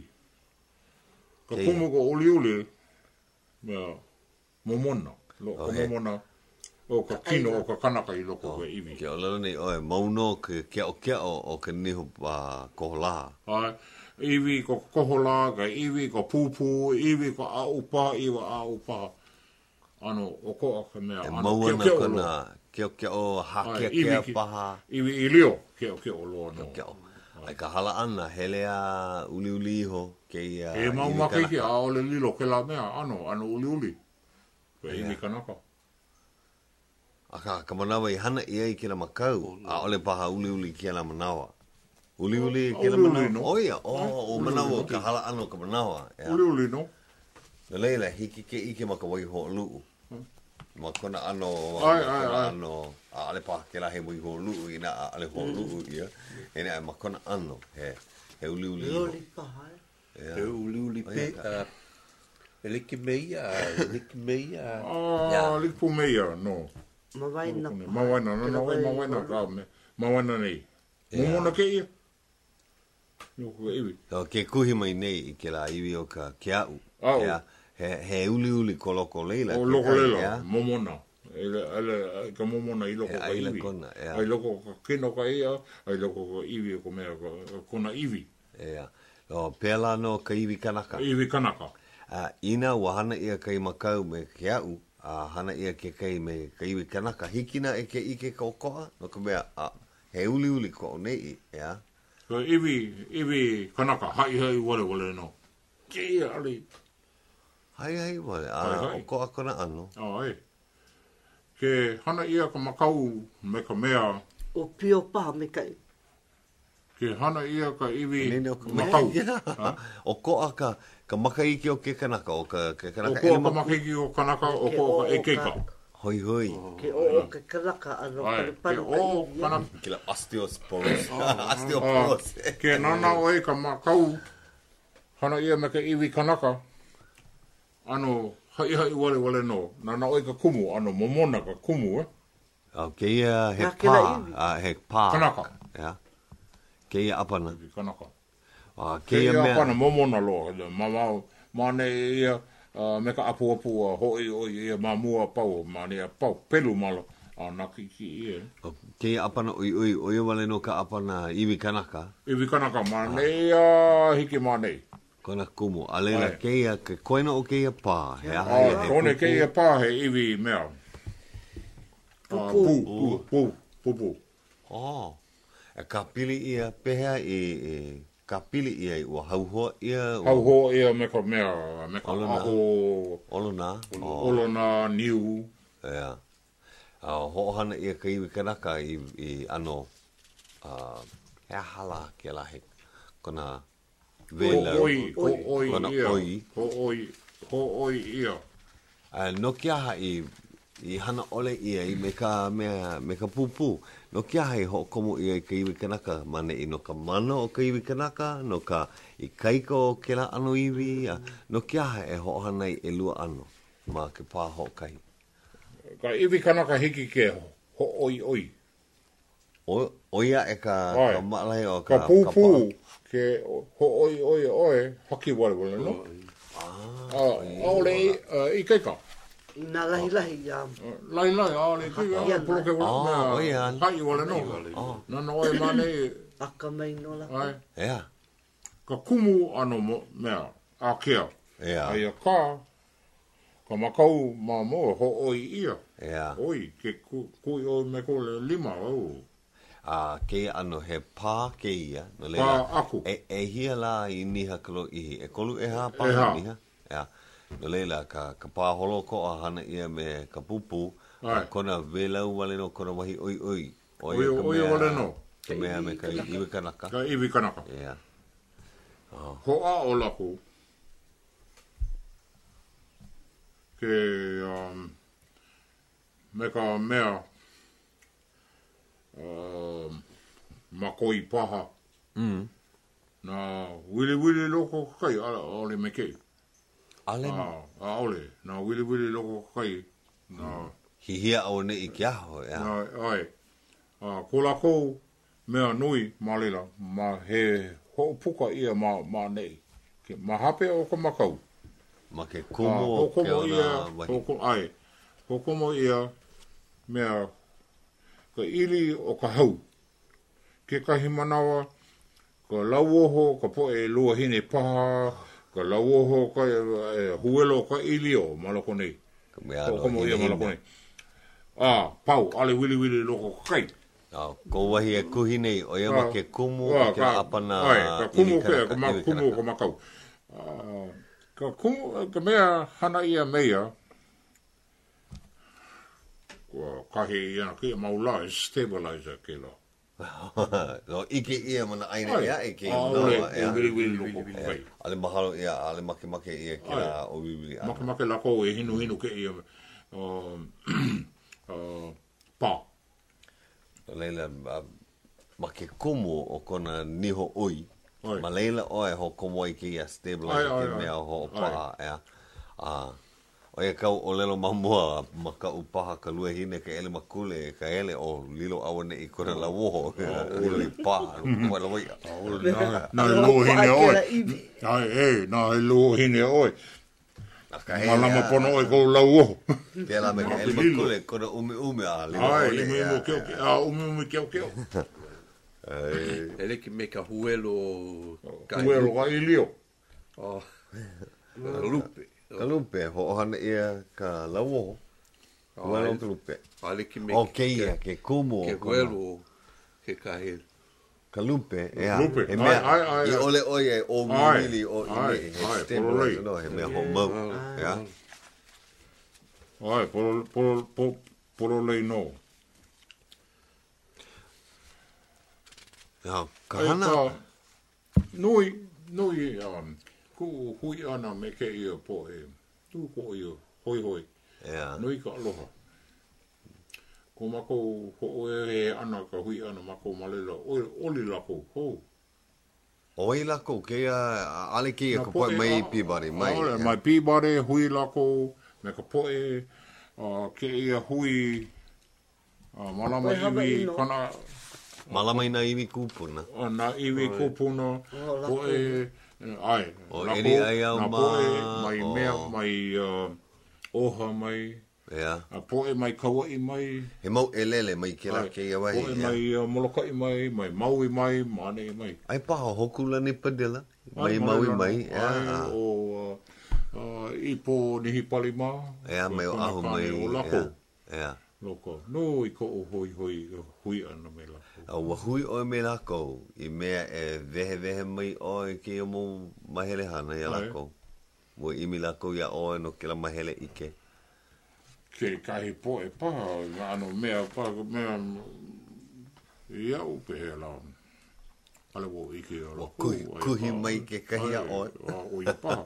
Ka Ke- kumu ko uli uli, mea momona. Lo, Oh, ka he. momona, o ka kino o ka kanaka i loko ka iwi. Ke o lalo nei oe, mauno ke ke o ke o o ke niho pa koholaha. Ai, iwi ko kohola, ka iwi ko pupu, iwi ko aupa, iwa aupa. Ano, o ko ka mea, E ano, mauana keo keo kana, lo. ke o ke o hake Ai, ke iwi a ki- paha. Iwi i leo, keo keo lo no. Ke o. Ai ka hala ana, hele a uli uli iho, ke ia E mau iwi makiki kanaka. a ole lilo ke la mea, ano, ano uli uli. Ka iwi kanaka. Aka, ka manawa i hana ia i ke la makau, a ole paha uli uli ke la manawa. Uli uli ke la Uli uli, manawa. no. O ia, o, Ai, o uli manawa uli, ka hala ano ka manawa. Ia. Uli uli no. No leila, hiki ke ike maka wai ho luu. Ma kona ano, Ai, ma ai, kona ai. ano, a ale pa ke la he wai ho luu, ina a ale ho luu ia. Ene ai ma kona ano, he, he uli uli. iho. Loli paha. Ia. E uli uli O pe, ia ka. a e liki meia, e liki meia. Ah, liku meia, no. Mawaina paha. Mawaina, no, no, Kira mawaina wai- ka me. Mawaina nei. Momona ke ia. Loko ka iwi. O ke kuhi mai nei i ke la iwi o ka ke au. Au. Ia, he, he uli uli ko loko leila. O ke loko kai, lela, ia. momona. Ele, ele, ka momona i loko He ka aila iwi. kona, ia. Ai loko ka kino ka ia, ai loko ka iwi ko mea, ka, ka kona iwi. Ia. O pela no ka iwi kanaka. Iwi kanaka. Uh, ina wa hana ia kai makau me ke au, a hana ia ke kai me ka iwi kanaka. Hikina e ke ike ka okoa, no ka mea, a, he uli uli ko o nei, ia. Ka iwi, iwi kanaka, hai hai wale wale no. Ke ia ali. Hai hai wale, a Hai, hai. okoa kona ano. Ah, ai. Ke hana ia ka makau me ka mea, O pio paha me kai. ke hana ia ka iwi Nene o ka mea, makau. ia. Ha? Okoa ka, ka makaike o ke kanaka, o ka, ke O kanaka koa ka maku. makiki o kanaka, o Ke koa o ka o ekeka. Hoi hoi. Ke o o ke kanaka ano Ai, ke palipalu ka o iwi. kanaka. Kila osteosporos. Ah, Osteoporose. ke nana oe ka makau, hana ia me ka iwi kanaka, ano, hai hai wale wale no. Nana oe ka kumu, ano, momona ka kumu, eh? Au, ke ia he Nā kila pā, iwi. a, he pā. Kanaka. Ia. Ke ia apana. Iwi kanaka. A, Ke ke ia ia mea. pana momona lo, ma ma ma ne ia uh, me ka apu apu a hoi o ia ma mua pau, ma ne a pau, pelu malo, a na ki ki ia. O, ke ia apana ui ui, ui wale no ka apana iwi kanaka, Iwi kanaka, ma ne ia hiki ma nei. kona kumu. A leila Ai. ke ia, ke koina o ke ia pā, he aha A ia he kone pupu. ke ia pā he iwi mea. Ah, Pupu. Pu, pu, pu, pupu. Oh, e ka pili ia pehea i, i ka pili ia i ua hauhoa ia. ua- Hau ho ia me ka mea, me ka Olona. aho, Olo nā. Oh, olona, niu. ia. A ho'ohana ia ka iwi kanaka i, i ano, uh, he hala ke la he, kona Ho vela. oi, ho oi Kona ia. oi. Ho oi, ho oi ia. Uh, no kia ha i, i hana ole ia i me ka, mea, me ka pupu. No kia ha i ho komo ia i ka iwi kanaka. Mane i no ka mana o ka iwi kanaka, no ka i kaika o ke la ano iwi. Uh, no kia ha e ho hana i e lua ano. Ma ke pā ho kai. Ka iwi kanaka hiki ke ho oi oi. O, o ia e ka, Ai. ka malai o Ka ka... pūpū, ke ho oi oi oi, haki wale wale, no? Ah, aole i keika. Ina lahi lahi ia. Lai lai, aole i keika, Ia, polo ke Oh, o wale, ia. hai wale no. Nana oi mane, Aka mai no la. ai, Ea, ka kumu ano mo, mea, a kea. ea, Ai a ka, ka makau ma mo, ho oi ia. ea. Oi, ke ku, kui oi me ko le lima, au. A ke ano he pā ke ia. No Pā leila, aku. e, e hia la i niha kalo ihi. E kolu e ha pā E ha. niha. Ea. No leila, ka, ka pā holo ko a hana ia me ka pupu. Ai. Kona velau wale no kona wahi oi oi. Oi, ka oi mea- wale no. Ka mea me ka iwi kanaka. Ka iwi kanaka. Ea. Ho a o lako. Ke, um, me ka mea, um, makoi paha, Mm. na wili wili loko kai, ala, ole me kei. Ale, Ah, a ole, na wili wili loko kai, na, hihia au ne i ki aho. Ea. na, ai, a, ko lako, mea nui, malila, ma he ho puka ia ma, ma nei. Ke, ma hape o ka makau. Ma ke Ah, kumo ho ke komo ia, ona wahi. ho komo, ai, ho komo ia, mea, ka ili o ka hau. Ke kahi manawa, ka lauoho, ka po e lua hine paha, ka lauoho, ka e, huelo, ka ili o, malako nei. Ka mea Ho no komo ia, hine malako hine. nei. Ah, pau, ale wili wili loko kai. Ah, ko wahi e kuhi nei, o ia ma Ah, ke kumu ah, o ke ka- apana ai, ka kumu iwi ke, ka kanaka, ma iwi kumu kanaka. ka makau. Ah, ka kumu, ka mea hana ia meia, kua kahi ia ki maula, stabilizer ke la. No, ike ia mana aina Ai, ia e ke ah, unawa, ole, ea. e wili wili loko kai. Ale mahalo ia, ale make make ia ke Ai. la o wiwili ana. Maka maka lako e hinu hinu ke ia, um, uh, pa. Leila, uh, ma ke kumu o kona niho oi, Ai. ma leila oe ho komo i ke ia Ai, stabilizer ai, ke ai. mea ho Ai. paha, ea. Ah, o ia kau o lelo mamua, ma ka upaha ka lua hine ka ele makule, ka ele o lilo awane i kona la woho, lilo i pā, lua la wai. Na, na e lo hine oi. Ai, e, na e lo hine oi. Malama pono oi ko lau oho. Ke la me ka ele makule, kona ume ume a lilo Ai, ole, ime ea, imo keo keo, a ume ume keo keo. Ai. Ele ki me ka huelo kai Ue lo ka ilio. Oh, lupe. Ka lupe, ho ohana ia ka lauoho. Huelo ka lupe. Ale ki me O ke ia, ke kumu. ke o kona- huelo ke kahe. Ka lupe, ea. Lupe, He ai, mea, ai, ai, i ai. ole oie o Ai, mili o i ai, me, he ai, stabilizer pololei. no, he mea ho mau, ea. Ai, polo, polo, polo, polo lei no. Ia, ka Ai, hana, ka- Nui, nui, um, ku hui ana me ke ia po e, tu po ia, hoi hoi. ea. Nui ka aloha. Ko mako ho oe e ana ka hui ana mako malela, oli, oli lako, ho. Oi lako, ke ia, ale ke ia Na ka poe poe mai i a- pibari, mai. Aole, ea. mai pibare, hui lako, me ka poe, uh, ke ia hui, uh, malama Poe hawa iwi, ino. kana, Malama ina iwi kupuna. uh, na iwi kupuna, Oh, lako. poe, ai, O lako, eri ai au na ma- poe, mai o- mea, mai, uh, oha mai, Ea. a poe mai kawai mai, He mau elele mai ke la ai, ke ia wahi, poe ea. mai uh, molokai mai, mai maui mai, mane mai. Ai paha hokula ni padela, mai Ai, maui lana, mai, ai, ea. o uh, uh, ipo nihi palima. Ea, mai o Kona ahu kane mai, O lako, ea. Ea. loko. No, i ko o hoi hoi, hui ana me lako. A wahui o me lako, i mea e vehe vehe mai o i ke o mo mahele hana i a Ai. lako. Mo imi lako ia o no ke la mahele ike. Ke kahi poe paha, ano mea paha, mea, ia upe he la. Ale wo ike o O lako. kuhi, ai kuhi paha. mai ke kahi a Ai, oe. a o i paha.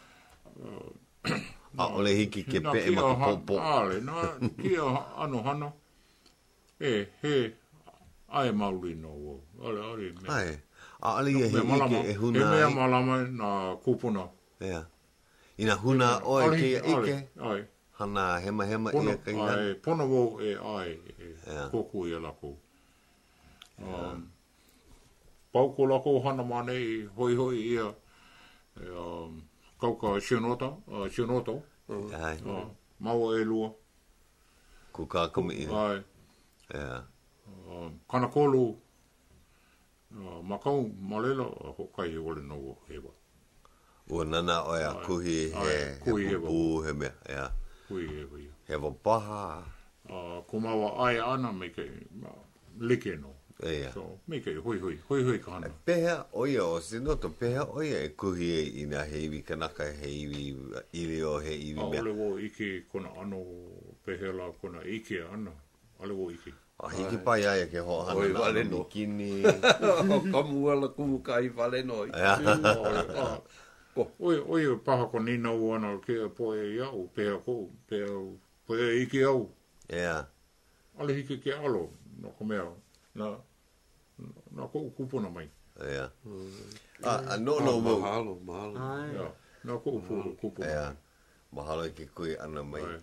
A ole hiki ke Na pe e kia maka ha- popo. Ale, na kia ano hana. E, he, ai mauli no wo. Ale, ale, mea. Ai, a ale ia he Mea malama, ike e he huna mea ai. malama na kupuna. Ea. Ina huna o e Ale, ke ia ale, ike. Ai, Hana hema hema pono, ia ka ina. ai, pono wo e ai, e, Ea. koku i a lako. Um, pau ko lako hana manei hoi hoi ia e, um, kauka Shionota, uh, Shionoto, Ai, uh, maua e lua. ku ka kumi. Ai, Yeah. um, kana kolu, uh, makau malela hokai e wale no hewa. Ua nana o ea kuhi he, Ai, he kuhi he pupu he mea. Yeah. Hui hewa ia. He wapaha. Uh, ko maua ai ana me ke uh, like no. Yeah. So, me ke hui hui, hui hui ka hana. Pehea oia o sinoto, pehea oia e kuhi e ina he iwi kanaka he iwi ili o he iwi A mea. ole wo ike kona ano pehela kona ike ana. Ale wo ike. A hiki pai aia ke ho hana Oi, na wale ana no. mikini. O kamu ala kumu kai wale noi. Ah, Oi, oi, paha ko nina o ana ke poe iau, pehea ko, pehea, pehea ike au. Yeah. Ale hike ke alo, no ko mea, na, na ko kupuna mai. Yeah. Ah, a no no mo. Mahalo, mahalo. Ai. Yeah, na ko upu, kupuna Yeah. mai. Mahalo ke kui ana mai. Ai.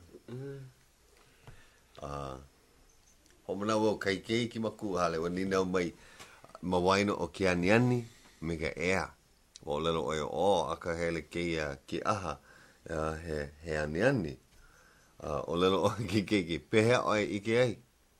Ah. Ho mana wo kai kei ki maku hale wa ni nau mai mawaino o ke aniani me ka ea. O lelo o o aka hele kei a ki aha uh, he he aniani. Uh, o lelo o ki kei ki pehea o e ike ai.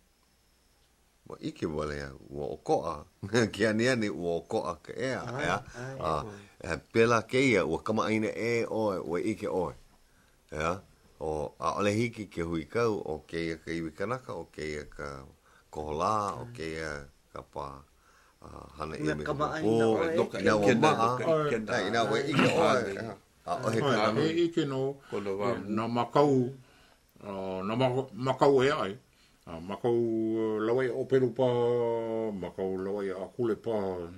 Wa ike wale ya wa o koa. Ki aniani wa o koa ka ea. Ya. Ah, uh, pela kei a wa kama aina e o wa ike o. Ya. O a ole hiki ke hui kau o keia ka iwi kanaka o keia ka kohola o keia ka pa uh, hana i Ina me kama ka ai po na oe. Loka ina i wa kena, maa loka i kena. ai ina wa ike o a o he Ai, kana e ike no, Kono wa na makau, uh, na maka- makau e ai. Uh, makau uh, lawai o peru pa, makau lawai a kule pa,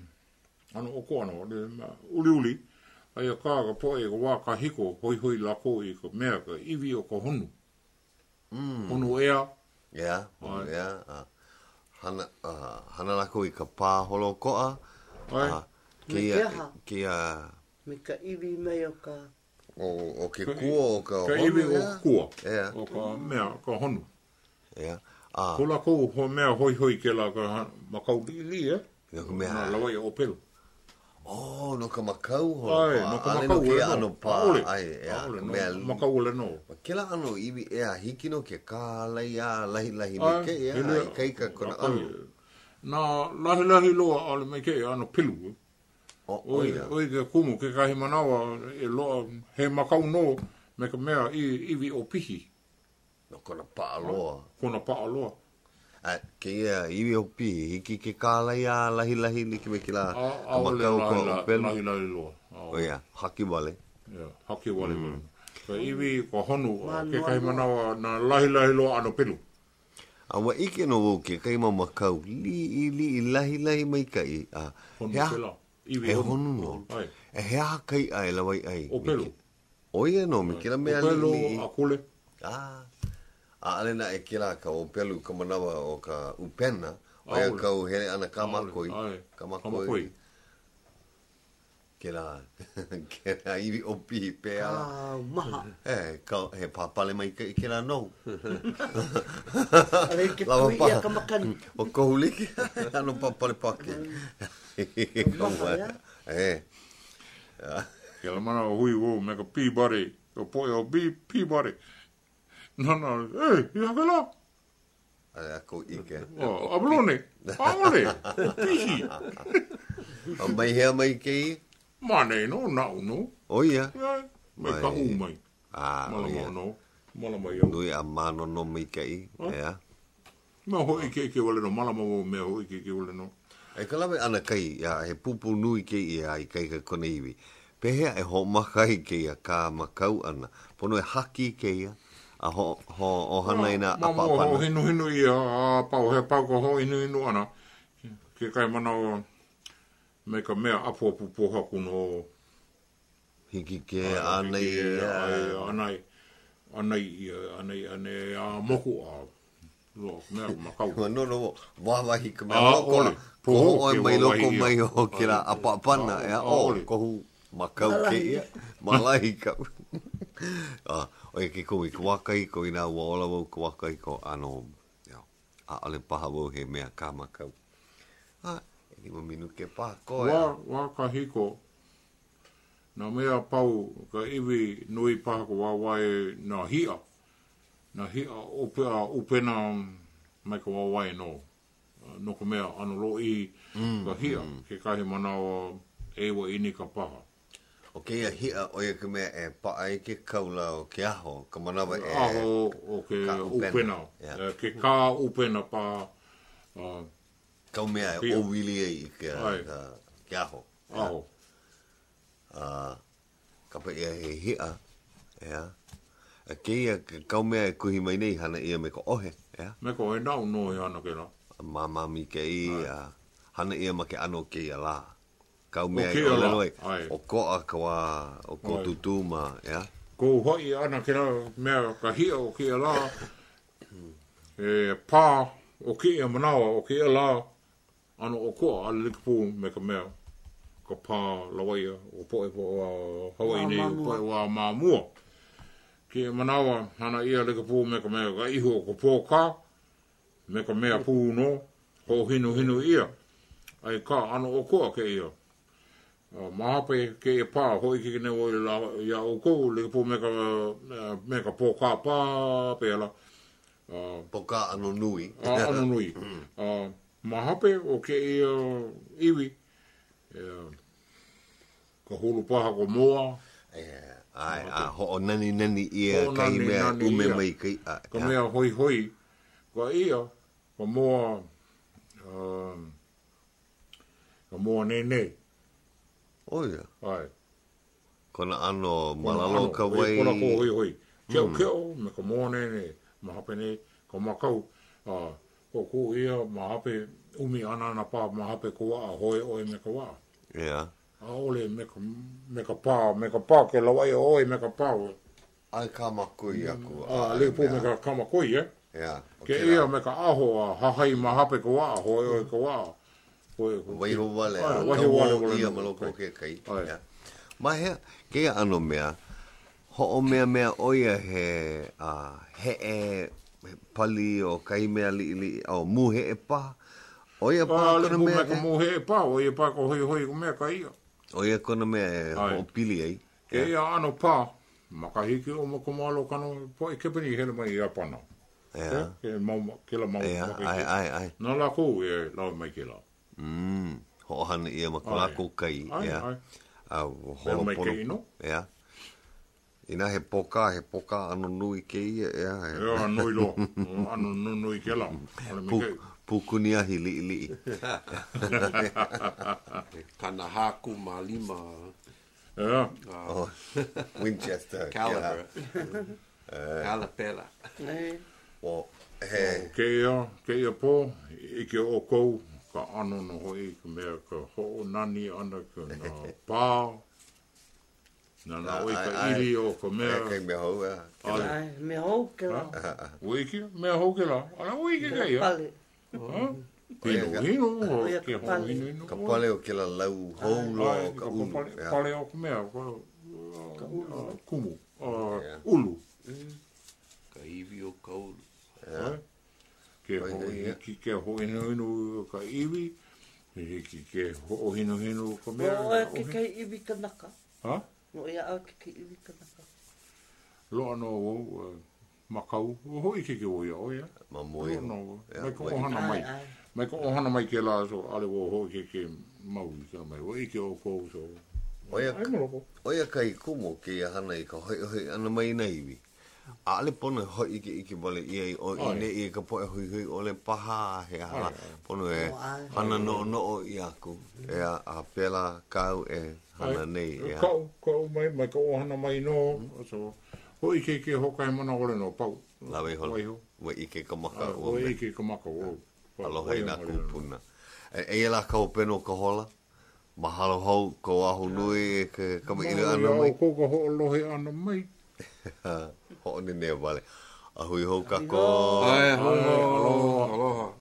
ano o ko ano, le, uh, uli uli. Ai a kāga po e wā ka hiko, hoi hoi lako i ka mea ka iwi o ka honu. mm Honu ea, ya Ai. ya a hana uh, hana lako i ka pa holo koa ai, a Me keia ke aha. keia Me ka iwi mai o ka... o o ke kua o ka ka iwi o ya ka kua, ya o ka mea, ka honu. ya a Ko lako ho mea hoi hoi ke la ka ha- makau li li e, no ka mea na lawai o peru. oh no ka makau ho Ai, no ka ale makau ke ole ano no. pa Ole, ai ya ole, ka no, mea makau ole no. Ma kela ano iwi e a hiki no ke ka lai a lahi lahi Ai, me ke e hele, a i keika kona akai, anu. Na lahi lahi loa ale mai ke ano pilu. O Oi, oia. oi ke kumu ke kahi manawa e loa he makau no me ka mea i iwi o pihi. No kona pa aloa. Kona pa aloa. A ke ia iwi o pi hiki ke ka lai a lahi lahi ni ke me kila A ka ole makau ko lahi o lahi pelu. lahi lahi loa. A ole. Oia, haki wale. Yeah, haki wale wale. Ka iwi ko honu Manu ke kahi anu. manawa na lahi lahi loa ano pilu. A wa ike no wau ke kai ma makau li i li i lahi lahi mai kai. A Honu hea, ke la. Iwi e honu. honu no. Ai, E hea kai ai lawai ai. o pelu. Oia no, me kila O mea li pelu li. a kule. Ah. A ale na e kila ka o pelu ka manawa o ka upena. O Aole. ia kau hele ana ka Aole, makoi. ai, Ka ka makoi. makoi. Kila, kila iwi o pi pe ala. Ka maha. E, ka, he papale mai ka kila no. Ale ke Lawa kui pa. ia ka makani. O kohuliki, ano papale pake. Ka maha, wea. ya. E. Ke la mana o hui o me ka pibare. O poe o bi pibare. No, no, e, i haka la. Ale ako ike. O, ablone. Aole. Pihi. O mai hea mai kei? Mane no, nau no. O ia. Ai, me ka Mai. u mai. Ah, o Mala ia. mau no. Mala mai au. Nui a mano no mai kei. Ea. Me ho ike ike wale no. Mala mau me ho ike ike wale no. E ka lawe ana kai, ia, he pupu nui kei ia i kai ka kone iwi. Pehea e ho makai kei a ka makau ana. Pono e haki kei a. A ho, ho, o hana ina Ma apa mo ho apana. hinu hinu i a pau. He pau ko ho hinu hinu ana. Ke kai mana o me ka mea apu apu poha kuno. Hiki ke anei ia. Anai. Anai ia. Anai. Anai. A moku a. Lo, mea makau. Ma no no wawahi ka mea Ah, loko ole. na. Koho Poho o ke mai loko wawahi ia. mai o ki la apa apana. Ah, Ea ah, o ole. kohu makau ke ia. Malahi ka. Ah, oia ke koe ka wakai ko ina ua ola wau ka wakai ko ano. A ole paha wau he mea ka makau. Ha, e lima minu ke pa ko. Wa, wa ka hiko, na mea pau, ka iwi nui paha ko wawai na hia. Na hia upea, upena mai ka wawai no. No ka mea ano lo i ka hia, ke kahi manawa ewa ini ka paha. O ke ia hia o ia ke mea e paai ke kaula o ke aho, ka manawa e... Aho o ke upena. Ke ka upena pa... Kau mea e o wili e i ke aho. Aho. Ka pa ia he hia, ea. Ke ia kau mea e kuhi mai nei hana ia me ko ohe, ea. Me ko ohe nau no he hana ke la. Mamami ke i, hana ia ma ke ano ke ia la. Kau mea i o leloi, o koa kawa, o ko tutuma, ea. Ko hoi ana ke la mea ka hia o ke ia la, e pā o ke ia manawa o ke ia la, ano o koa ala likipu me ka mea. Ka pā lawaia, o poe po o Hawaii nei, o poe o Māmua. Ke manawa, hana ia likipu me ka mea ka iho o ko pōka, me ka mea pū no, ho hinu hinu ia. Ai ka ano o koa ke ia. Uh, mahape ke e pā, hoi ke kene o la ia o kou, likipu me ka, uh, me ka pōka pā pēla. Uh, pōka ano nui. uh, ano nui. Uh, mahape o ke ia iwi, uh, ka hulu paha ko moa. Yeah. Ai, a ho o nani nani ia kai mea ume mai kai. Ka mea hoi hoi. Ka ia, ka moa, um, ka moa nene. Oh ia. Ai. Kona ano malalo ka wai. Kona ko hoi hoi. Keo keo, me ka moa nene, mahape ne, ka makau. Uh, ko ku ia, mahape umi ana na pā, mahape ko waa, hoi oi me ka waa. Yeah. A ole me ka, me ka pā, me ka pā, ke lawai oi me ka pā. Ai ka makui aku. Ah, le po me ka kamakui, eh? Yeah. Ke ia me ka aho a hahai mahape ko waa, hoi oi ka waa. Waiho wale. Waiho wale wale. Ia maloko ke kai. Ma hea, ke ano mea, ho o mea mea oia he, uh, he e pali o kai mea li li, o mu he e pa. Oia pa kona mea. Me ka mu he e pa, oia pa ko hoi hoi ko mea ka ia. Oia kona mea e ho pili ai. Ke ia ano pa, makahiki o mo kumalo kano, po i kepeni hele mai i apana. Yeah. Ke mau, ke la mau. Yeah, ai, ai, ai. Nā la kou e lau mai ke la. Mm, ho hana ia ma ko la kou kai. Ai, ai. Au, holo mai ke ino. Yeah. Ina he poka, he poka ano nui ke ia, ia. Ia, nui lo, ano nui ke la. Pukuni ahi li li. Kana haku ma lima. Yeah. Oh, Winchester. Caliber. Calipela. O, he. Ke ia, ke ia po, ike o kou, ka ano no hoi, ka mea ka ho nani ana ka na pā, na na oi ka iri o ka mea. Kei mea hou, ea. Ai, mea hou ke la. Ui ki, mea hou ke la. Ana ui ki kai, ea. Pale. Hino, hino, ke ho hino, hino. Ka pale o ke la lau hou lo o ka ulu. Pale o ka mea, ka kumu, ulu. Ka iwi o ka ulu. Ke ho hiki, ke ho hino hino ka iwi, hiki ke ho hino hino ka mea. O e ke kei iwi ka naka. Ha? O ea au ke kei iwi ka naka. Lo ano o makau, o hoi ke ke oia oia. Ma moi. Mai ko ohana mai. Mai ko ohana mai ke la so ale o hoi ke ke mau ke mai. O ike o ko so. Oia, oia kai kumo ke ia hana i ka hoi hoi ana mai na iwi. A ale pono hoi ike ike wale ia i o ine i ka poe hui hui o le paha he hala. Pono e hana no no o i aku. Ea a pela kau e hana nei. Kau, kau mai, mai ko ohana mai no. So, hoi ke ke hokai mana ole no pau. Lawe holo. Wa ike ka maka o. Wa ike ka maka o. Aloha i nā kūpuna. E e la kau peno ka hola. Mahalo hou ko ahu nui e ka mai ina ana mai. Mahalo ko ka ho lohe ana mai. Ho ni ne vale. Ahui hou kako. Ai, aloha. Aloha.